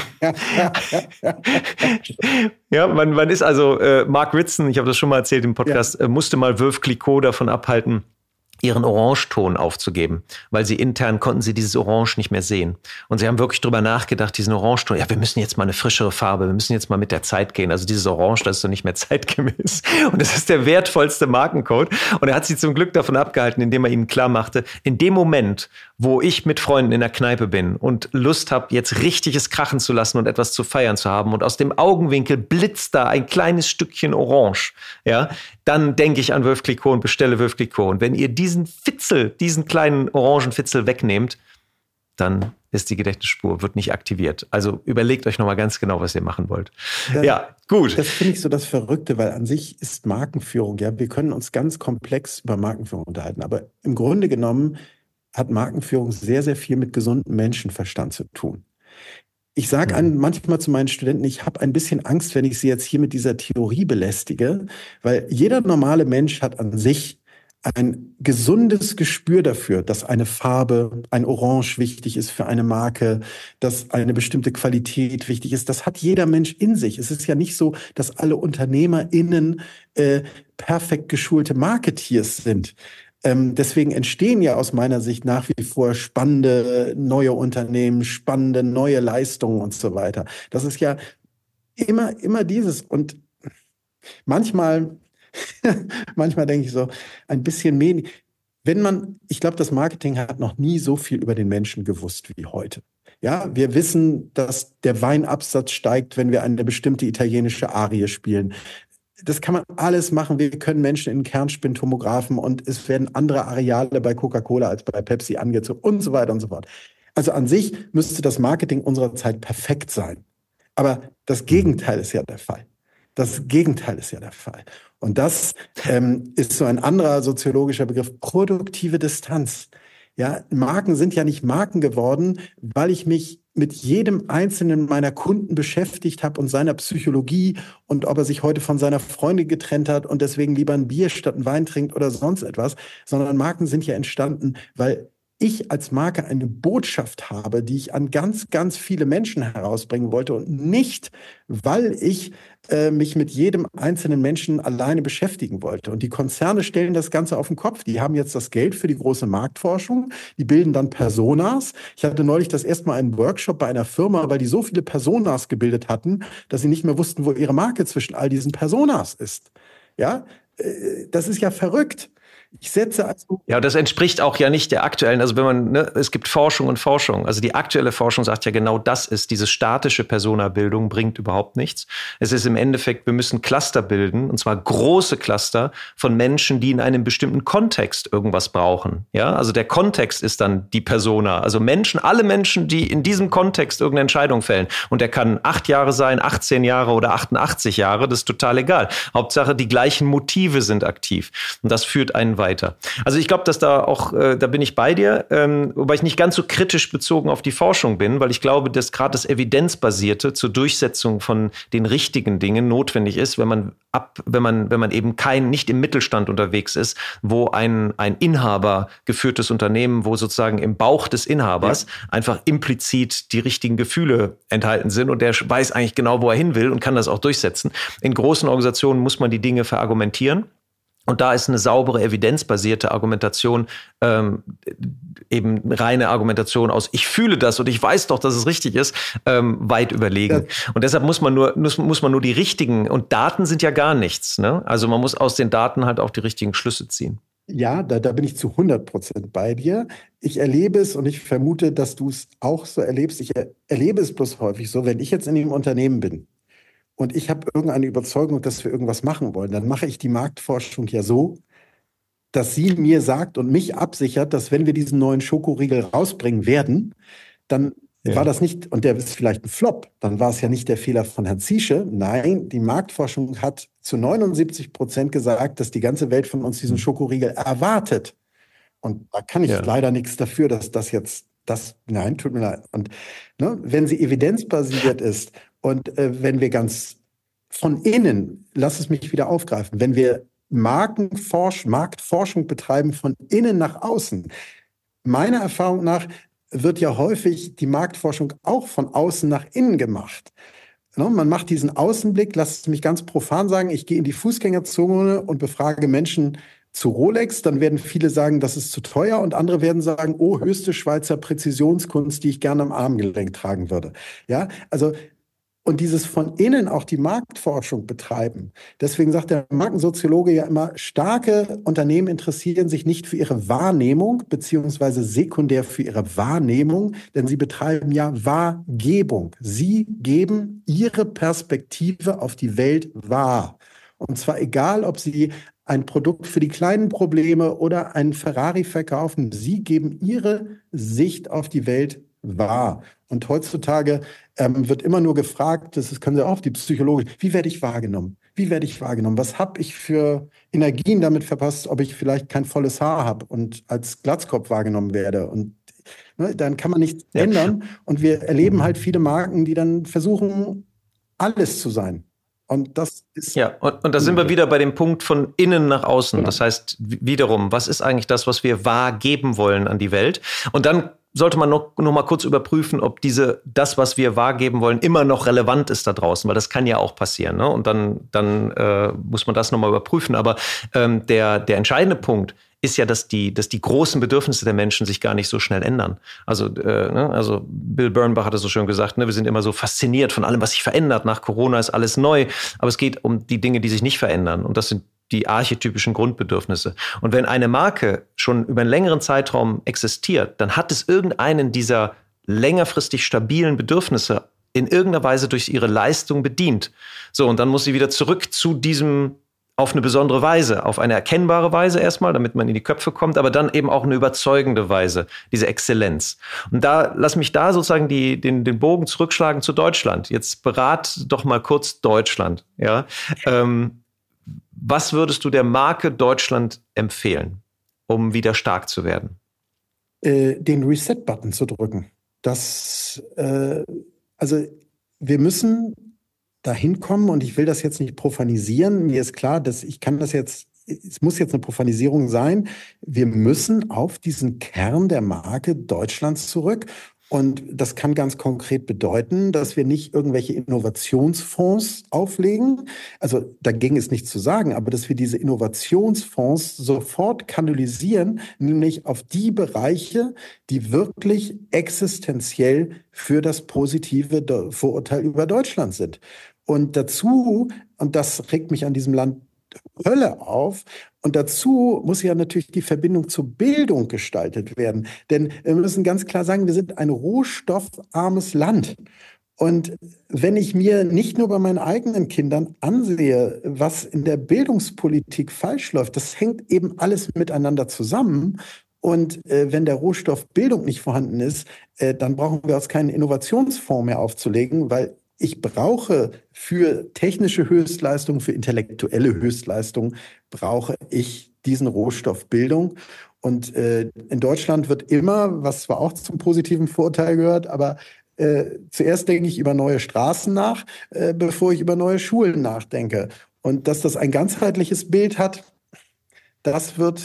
Ja, man ist also, Mark Ritson, ich habe das schon mal erzählt im Podcast, musste mal Veuve Clicquot davon abhalten, ihren Orangeton aufzugeben, weil sie intern konnten sie dieses Orange nicht mehr sehen. Und sie haben wirklich drüber nachgedacht, diesen Orangeton, ja, wir müssen jetzt mal eine frischere Farbe, wir müssen jetzt mal mit der Zeit gehen. Also dieses Orange, das ist so nicht mehr zeitgemäß. Und das ist der wertvollste Markencode. Und er hat sie zum Glück davon abgehalten, indem er ihnen klar machte, in dem Moment, wo ich mit Freunden in der Kneipe bin und Lust habe, jetzt richtiges Krachen zu lassen und etwas zu feiern zu haben und aus dem Augenwinkel blitzt da ein kleines Stückchen Orange, ja, dann denke ich an Veuve Clicquot und bestelle Veuve Clicquot. Und wenn ihr diesen kleinen Orangenfitzel wegnehmt, dann ist die Gedächtnisspur, wird nicht aktiviert. Also überlegt euch nochmal ganz genau, was ihr machen wollt. Ja, gut. Das finde ich so das Verrückte, weil an sich ist Markenführung, ja, wir können uns ganz komplex über Markenführung unterhalten, aber im Grunde genommen hat Markenführung sehr, sehr viel mit gesundem Menschenverstand zu tun. Ich sage manchmal zu meinen Studenten, ich habe ein bisschen Angst, wenn ich sie jetzt hier mit dieser Theorie belästige, weil jeder normale Mensch hat an sich ein gesundes Gespür dafür, dass eine Farbe, ein Orange wichtig ist für eine Marke, dass eine bestimmte Qualität wichtig ist. Das hat jeder Mensch in sich. Es ist ja nicht so, dass alle UnternehmerInnen perfekt geschulte Marketeers sind. Deswegen entstehen ja aus meiner Sicht nach wie vor spannende neue Unternehmen, spannende neue Leistungen und so weiter. Das ist ja immer dieses. Und manchmal denke ich so, ein bisschen mehr. Ich glaube, das Marketing hat noch nie so viel über den Menschen gewusst wie heute. Ja, wir wissen, dass der Weinabsatz steigt, wenn wir eine bestimmte italienische Arie spielen. Das kann man alles machen. Wir können Menschen in Kernspintomographen und es werden andere Areale bei Coca-Cola als bei Pepsi angezogen und so weiter und so fort. Also an sich müsste das Marketing unserer Zeit perfekt sein. Aber das Gegenteil ist ja der Fall. Das Gegenteil ist ja der Fall. Und das ist so ein anderer soziologischer Begriff, produktive Distanz. Ja, Marken sind ja nicht Marken geworden, weil ich mich mit jedem einzelnen meiner Kunden beschäftigt habe und seiner Psychologie und ob er sich heute von seiner Freundin getrennt hat und deswegen lieber ein Bier statt ein Wein trinkt oder sonst etwas, sondern Marken sind ja entstanden, weil ich als Marke eine Botschaft habe, die ich an ganz, ganz viele Menschen herausbringen wollte und nicht, weil ich mich mit jedem einzelnen Menschen alleine beschäftigen wollte. Und die Konzerne stellen das Ganze auf den Kopf. Die haben jetzt das Geld für die große Marktforschung, die bilden dann Personas. Ich hatte neulich das erste Mal einen Workshop bei einer Firma, weil die so viele Personas gebildet hatten, dass sie nicht mehr wussten, wo ihre Marke zwischen all diesen Personas ist. Ja, das ist ja verrückt. Ich setze also. Ja, das entspricht auch ja nicht der aktuellen, also wenn man, es gibt Forschung und Forschung. Also die aktuelle Forschung sagt ja genau das ist, diese statische Persona-Bildung bringt überhaupt nichts. Es ist im Endeffekt, wir müssen Cluster bilden, und zwar große Cluster von Menschen, die in einem bestimmten Kontext irgendwas brauchen. Ja, also der Kontext ist dann die Persona. Also alle Menschen, die in diesem Kontext irgendeine Entscheidung fällen. Und der kann 8 Jahre sein, 18 Jahre oder 88 Jahre, das ist total egal. Hauptsache, die gleichen Motive sind aktiv. Und das führt einen weiter. Also ich glaube, dass da auch, da bin ich bei dir, wobei ich nicht ganz so kritisch bezogen auf die Forschung bin, weil ich glaube, dass gerade das Evidenzbasierte zur Durchsetzung von den richtigen Dingen notwendig ist, wenn man eben nicht im Mittelstand unterwegs ist, wo ein Inhaber geführtes Unternehmen, wo sozusagen im Bauch des Inhabers einfach implizit die richtigen Gefühle enthalten sind und der weiß eigentlich genau, wo er hin will und kann das auch durchsetzen. In großen Organisationen muss man die Dinge verargumentieren. Und da ist eine saubere, evidenzbasierte Argumentation eben reine Argumentation aus, ich fühle das und ich weiß doch, dass es richtig ist, weit überlegen. Ja. Und deshalb muss man nur die richtigen, und Daten sind ja gar nichts, ne? Also man muss aus den Daten halt auch die richtigen Schlüsse ziehen. Ja, da bin ich zu 100% bei dir. Ich erlebe es und ich vermute, dass du es auch so erlebst. Ich erlebe es bloß häufig so, wenn ich jetzt in dem Unternehmen bin und ich habe irgendeine Überzeugung, dass wir irgendwas machen wollen, dann mache ich die Marktforschung ja so, dass sie mir sagt und mich absichert, dass wenn wir diesen neuen Schokoriegel rausbringen werden, dann war das nicht, und der ist vielleicht ein Flop, dann war es ja nicht der Fehler von Herrn Ziesche. Nein, die Marktforschung hat zu 79% gesagt, dass die ganze Welt von uns diesen Schokoriegel erwartet. Und da kann ich leider nichts dafür, dass nein, tut mir leid. Und wenn sie evidenzbasiert ist und wenn wir ganz von innen, lass es mich wieder aufgreifen, wenn wir Marktforschung betreiben von innen nach außen, meiner Erfahrung nach wird ja häufig die Marktforschung auch von außen nach innen gemacht. Man macht diesen Außenblick, lass es mich ganz profan sagen, ich gehe in die Fußgängerzone und befrage Menschen, zu Rolex, dann werden viele sagen, das ist zu teuer und andere werden sagen, oh, höchste Schweizer Präzisionskunst, die ich gerne am Armgelenk tragen würde. Ja, also und dieses von innen auch die Marktforschung betreiben. Deswegen sagt der Markensoziologe ja immer, starke Unternehmen interessieren sich nicht für ihre Wahrnehmung, beziehungsweise sekundär für ihre Wahrnehmung, denn sie betreiben ja Wahrgebung. Sie geben ihre Perspektive auf die Welt wahr. Und zwar egal, ob sie ein Produkt für die kleinen Probleme oder einen Ferrari verkaufen. Sie geben ihre Sicht auf die Welt wahr. Und heutzutage wird immer nur gefragt, können Sie auch die Psychologie, wie werde ich wahrgenommen? Wie werde ich wahrgenommen? Was habe ich für Energien damit verpasst, ob ich vielleicht kein volles Haar habe und als Glatzkopf wahrgenommen werde? Und dann kann man nichts ändern. Und wir erleben halt viele Marken, die dann versuchen, alles zu sein. Und das ist. Ja, und da sind wir wieder bei dem Punkt von innen nach außen. Genau. Das heißt, wiederum, was ist eigentlich das, was wir wahrgeben wollen an die Welt? Und dann sollte man noch mal kurz überprüfen, ob das, was wir wahrgeben wollen, immer noch relevant ist da draußen, weil das kann ja auch passieren. Ne? Und dann muss man das noch mal überprüfen. Aber der entscheidende Punkt ist ja, dass die großen Bedürfnisse der Menschen sich gar nicht so schnell ändern. Also Bill Bernbach hat es so schön gesagt, ne, wir sind immer so fasziniert von allem, was sich verändert. Nach Corona ist alles neu. Aber es geht um die Dinge, die sich nicht verändern. Und das sind die archetypischen Grundbedürfnisse. Und wenn eine Marke schon über einen längeren Zeitraum existiert, dann hat es irgendeinen dieser längerfristig stabilen Bedürfnisse in irgendeiner Weise durch ihre Leistung bedient. So, und dann muss sie wieder zurück zu diesem auf eine besondere Weise, auf eine erkennbare Weise erstmal, damit man in die Köpfe kommt, aber dann eben auch eine überzeugende Weise, diese Exzellenz. Und lass mich da sozusagen den Bogen zurückschlagen zu Deutschland. Jetzt berat doch mal kurz Deutschland. Ja? Was würdest du der Marke Deutschland empfehlen, um wieder stark zu werden? Den Reset-Button zu drücken. Also wir müssen dahin kommen, und ich will das jetzt nicht profanisieren. Mir ist klar, es muss jetzt eine Profanisierung sein. Wir müssen auf diesen Kern der Marke Deutschlands zurück. Und das kann ganz konkret bedeuten, dass wir nicht irgendwelche Innovationsfonds auflegen. Also dagegen ist nichts zu sagen, aber dass wir diese Innovationsfonds sofort kanalisieren, nämlich auf die Bereiche, die wirklich existenziell für das positive Vorurteil über Deutschland sind. Und dazu, und das regt mich an diesem Land Hölle auf, und dazu muss ja natürlich die Verbindung zur Bildung gestaltet werden. Denn wir müssen ganz klar sagen, wir sind ein rohstoffarmes Land. Und wenn ich mir nicht nur bei meinen eigenen Kindern ansehe, was in der Bildungspolitik falsch läuft, das hängt eben alles miteinander zusammen. Und wenn der Rohstoff Bildung nicht vorhanden ist, dann brauchen wir uns keinen Innovationsfonds mehr aufzulegen, weil ich brauche für technische Höchstleistung, für intellektuelle Höchstleistung, brauche ich diesen Rohstoff Bildung. Und in Deutschland wird immer, was zwar auch zum positiven Vorteil gehört, aber zuerst denke ich über neue Straßen nach, bevor ich über neue Schulen nachdenke. Und dass das ein ganzheitliches Bild hat, das wird.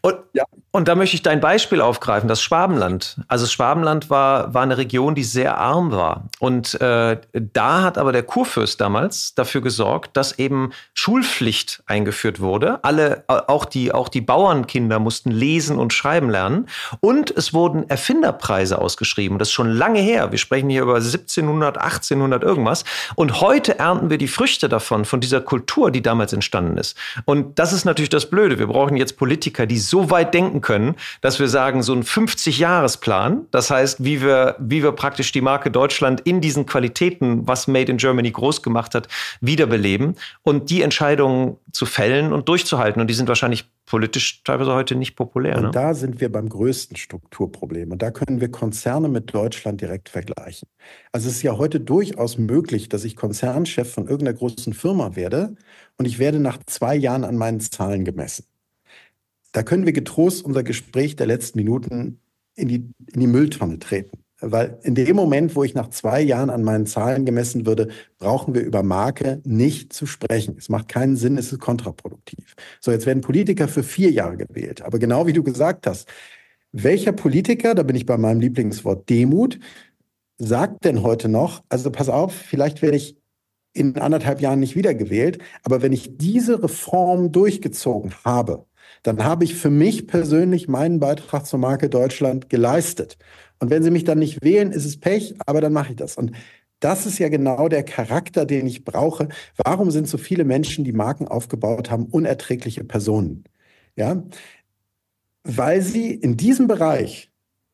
Und da möchte ich dein Beispiel aufgreifen, das Schwabenland. Also das Schwabenland war eine Region, die sehr arm war. Und da hat aber der Kurfürst damals dafür gesorgt, dass eben Schulpflicht eingeführt wurde. Auch die Bauernkinder mussten lesen und schreiben lernen. Und es wurden Erfinderpreise ausgeschrieben. Das ist schon lange her. Wir sprechen hier über 1700, 1800 irgendwas. Und heute ernten wir die Früchte davon, von dieser Kultur, die damals entstanden ist. Und das ist natürlich das Blöde. Wir brauchen jetzt Politiker, die so weit denken können, dass wir sagen, so ein 50-Jahres-Plan, das heißt, wie wir praktisch die Marke Deutschland in diesen Qualitäten, was Made in Germany groß gemacht hat, wiederbeleben und die Entscheidungen zu fällen und durchzuhalten. Und die sind wahrscheinlich politisch teilweise heute nicht populär. Und da sind wir beim größten Strukturproblem. Und da können wir Konzerne mit Deutschland direkt vergleichen. Also es ist ja heute durchaus möglich, dass ich Konzernchef von irgendeiner großen Firma werde und ich werde nach 2 Jahren an meinen Zahlen gemessen. Da können wir getrost unser Gespräch der letzten Minuten in die Mülltonne treten. Weil in dem Moment, wo ich nach 2 Jahren an meinen Zahlen gemessen würde, brauchen wir über Marke nicht zu sprechen. Es macht keinen Sinn, es ist kontraproduktiv. So, jetzt werden Politiker für 4 Jahre gewählt. Aber genau wie du gesagt hast, welcher Politiker, da bin ich bei meinem Lieblingswort Demut, sagt denn heute noch, also pass auf, vielleicht werde ich in 1,5 Jahren nicht wiedergewählt, aber wenn ich diese Reform durchgezogen habe, dann habe ich für mich persönlich meinen Beitrag zur Marke Deutschland geleistet. Und wenn Sie mich dann nicht wählen, ist es Pech, aber dann mache ich das. Und das ist ja genau der Charakter, den ich brauche. Warum sind so viele Menschen, die Marken aufgebaut haben, unerträgliche Personen? Ja, weil sie in diesem Bereich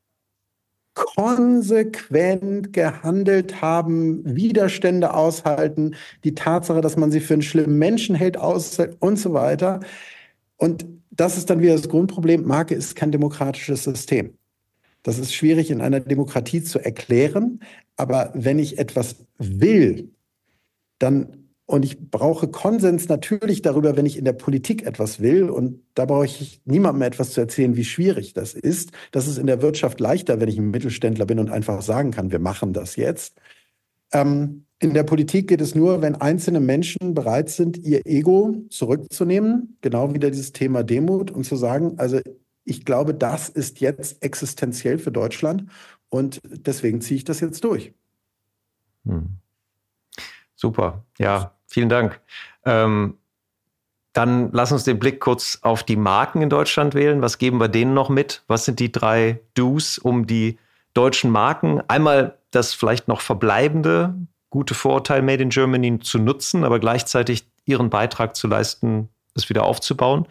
konsequent gehandelt haben, Widerstände aushalten, die Tatsache, dass man sie für einen schlimmen Menschen hält, aushält und so weiter. Und das ist dann wieder das Grundproblem. Marke ist kein demokratisches System. Das ist schwierig in einer Demokratie zu erklären. Aber wenn ich etwas will, und ich brauche Konsens natürlich darüber, wenn ich in der Politik etwas will. Und da brauche ich niemandem etwas zu erzählen, wie schwierig das ist. Das ist in der Wirtschaft leichter, wenn ich ein Mittelständler bin und einfach sagen kann, wir machen das jetzt. In der Politik geht es nur, wenn einzelne Menschen bereit sind, ihr Ego zurückzunehmen. Genau wieder dieses Thema Demut und zu sagen, also ich glaube, das ist jetzt existenziell für Deutschland und deswegen ziehe ich das jetzt durch. Super, ja, vielen Dank. Dann lass uns den Blick kurz auf die Marken in Deutschland wählen. Was geben wir denen noch mit? Was sind die 3 Do's, um die deutschen Marken, einmal das vielleicht noch verbleibende gute Vorurteil Made in Germany zu nutzen, aber gleichzeitig ihren Beitrag zu leisten, es wieder aufzubauen?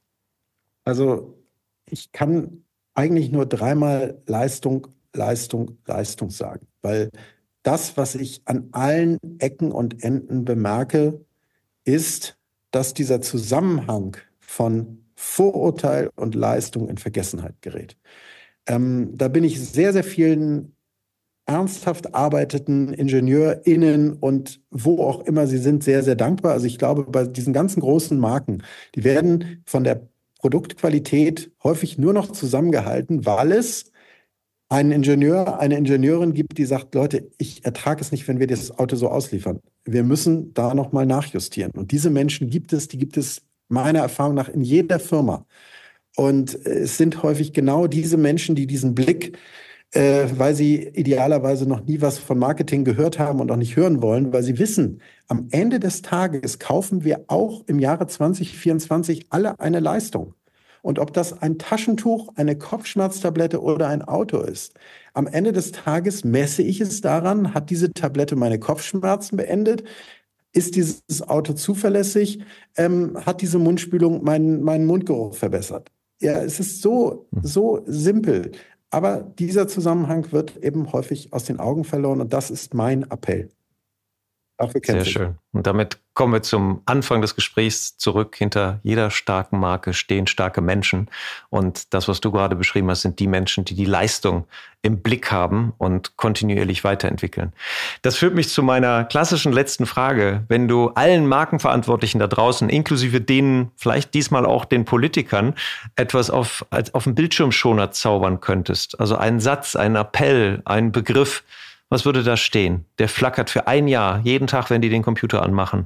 Also ich kann eigentlich nur 3-mal Leistung, Leistung, Leistung sagen, weil das, was ich an allen Ecken und Enden bemerke, ist, dass dieser Zusammenhang von Vorurteil und Leistung in Vergessenheit gerät. Da bin ich sehr, sehr vielen ernsthaft arbeitenden IngenieurInnen und wo auch immer sie sind, sehr, sehr dankbar. Also ich glaube, bei diesen ganzen großen Marken, die werden von der Produktqualität häufig nur noch zusammengehalten, weil es einen Ingenieur, eine Ingenieurin gibt, die sagt, Leute, ich ertrage es nicht, wenn wir das Auto so ausliefern. Wir müssen da nochmal nachjustieren. Und diese Menschen die gibt es meiner Erfahrung nach in jeder Firma. Und es sind häufig genau diese Menschen, die diesen Blick, weil sie idealerweise noch nie was von Marketing gehört haben und auch nicht hören wollen, weil sie wissen, am Ende des Tages kaufen wir auch im Jahre 2024 alle eine Leistung. Und ob das ein Taschentuch, eine Kopfschmerztablette oder ein Auto ist, am Ende des Tages messe ich es daran, hat diese Tablette meine Kopfschmerzen beendet? Ist dieses Auto zuverlässig? Hat diese Mundspülung meinen Mundgeruch verbessert? Ja, es ist so simpel. Aber dieser Zusammenhang wird eben häufig aus den Augen verloren und das ist mein Appell. Sehr schön. Und damit kommen wir zum Anfang des Gesprächs zurück. Hinter jeder starken Marke stehen starke Menschen. Und das, was du gerade beschrieben hast, sind die Menschen, die die Leistung im Blick haben und kontinuierlich weiterentwickeln. Das führt mich zu meiner klassischen letzten Frage. Wenn du allen Markenverantwortlichen da draußen, inklusive denen, vielleicht diesmal auch den Politikern, etwas auf einen Bildschirmschoner zaubern könntest, also einen Satz, einen Appell, einen Begriff, was würde da stehen? Der flackert für ein Jahr, jeden Tag, wenn die den Computer anmachen.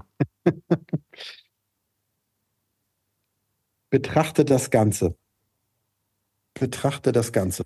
Betrachte das Ganze. Betrachte das Ganze.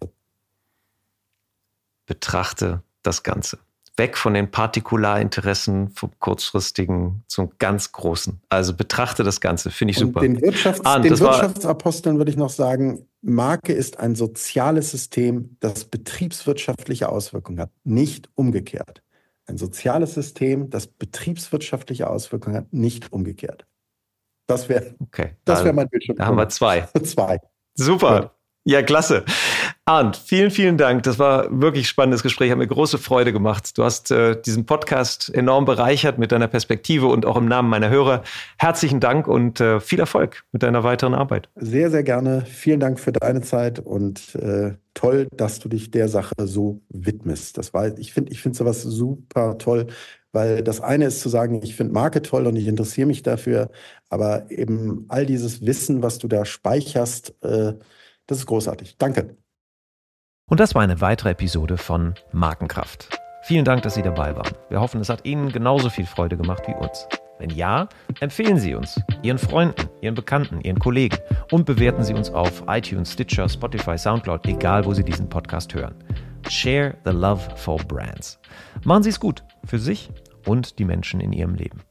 Betrachte das Ganze. Weg von den Partikularinteressen, vom kurzfristigen zum ganz großen. Also betrachte das Ganze, finde ich super. Den Wirtschaftsaposteln würde ich noch sagen, Marke ist ein soziales System, das betriebswirtschaftliche Auswirkungen hat, nicht umgekehrt. Ein soziales System, das betriebswirtschaftliche Auswirkungen hat, nicht umgekehrt. Das wäre mein Bildschirm. Da haben wir 2. 2. Super. Gut. Ja, klasse. Arndt, vielen, vielen Dank. Das war wirklich ein spannendes Gespräch, hat mir große Freude gemacht. Du hast diesen Podcast enorm bereichert mit deiner Perspektive und auch im Namen meiner Hörer. Herzlichen Dank und viel Erfolg mit deiner weiteren Arbeit. Sehr, sehr gerne. Vielen Dank für deine Zeit und toll, dass du dich der Sache so widmest. Ich finde sowas super toll, weil das eine ist zu sagen, ich finde Marke toll und ich interessiere mich dafür, aber eben all dieses Wissen, was du da speicherst, das ist großartig. Danke. Und das war eine weitere Episode von Markenkraft. Vielen Dank, dass Sie dabei waren. Wir hoffen, es hat Ihnen genauso viel Freude gemacht wie uns. Wenn ja, empfehlen Sie uns, Ihren Freunden, Ihren Bekannten, Ihren Kollegen und bewerten Sie uns auf iTunes, Stitcher, Spotify, Soundcloud, egal wo Sie diesen Podcast hören. Share the love for brands. Machen Sie es gut für sich und die Menschen in Ihrem Leben.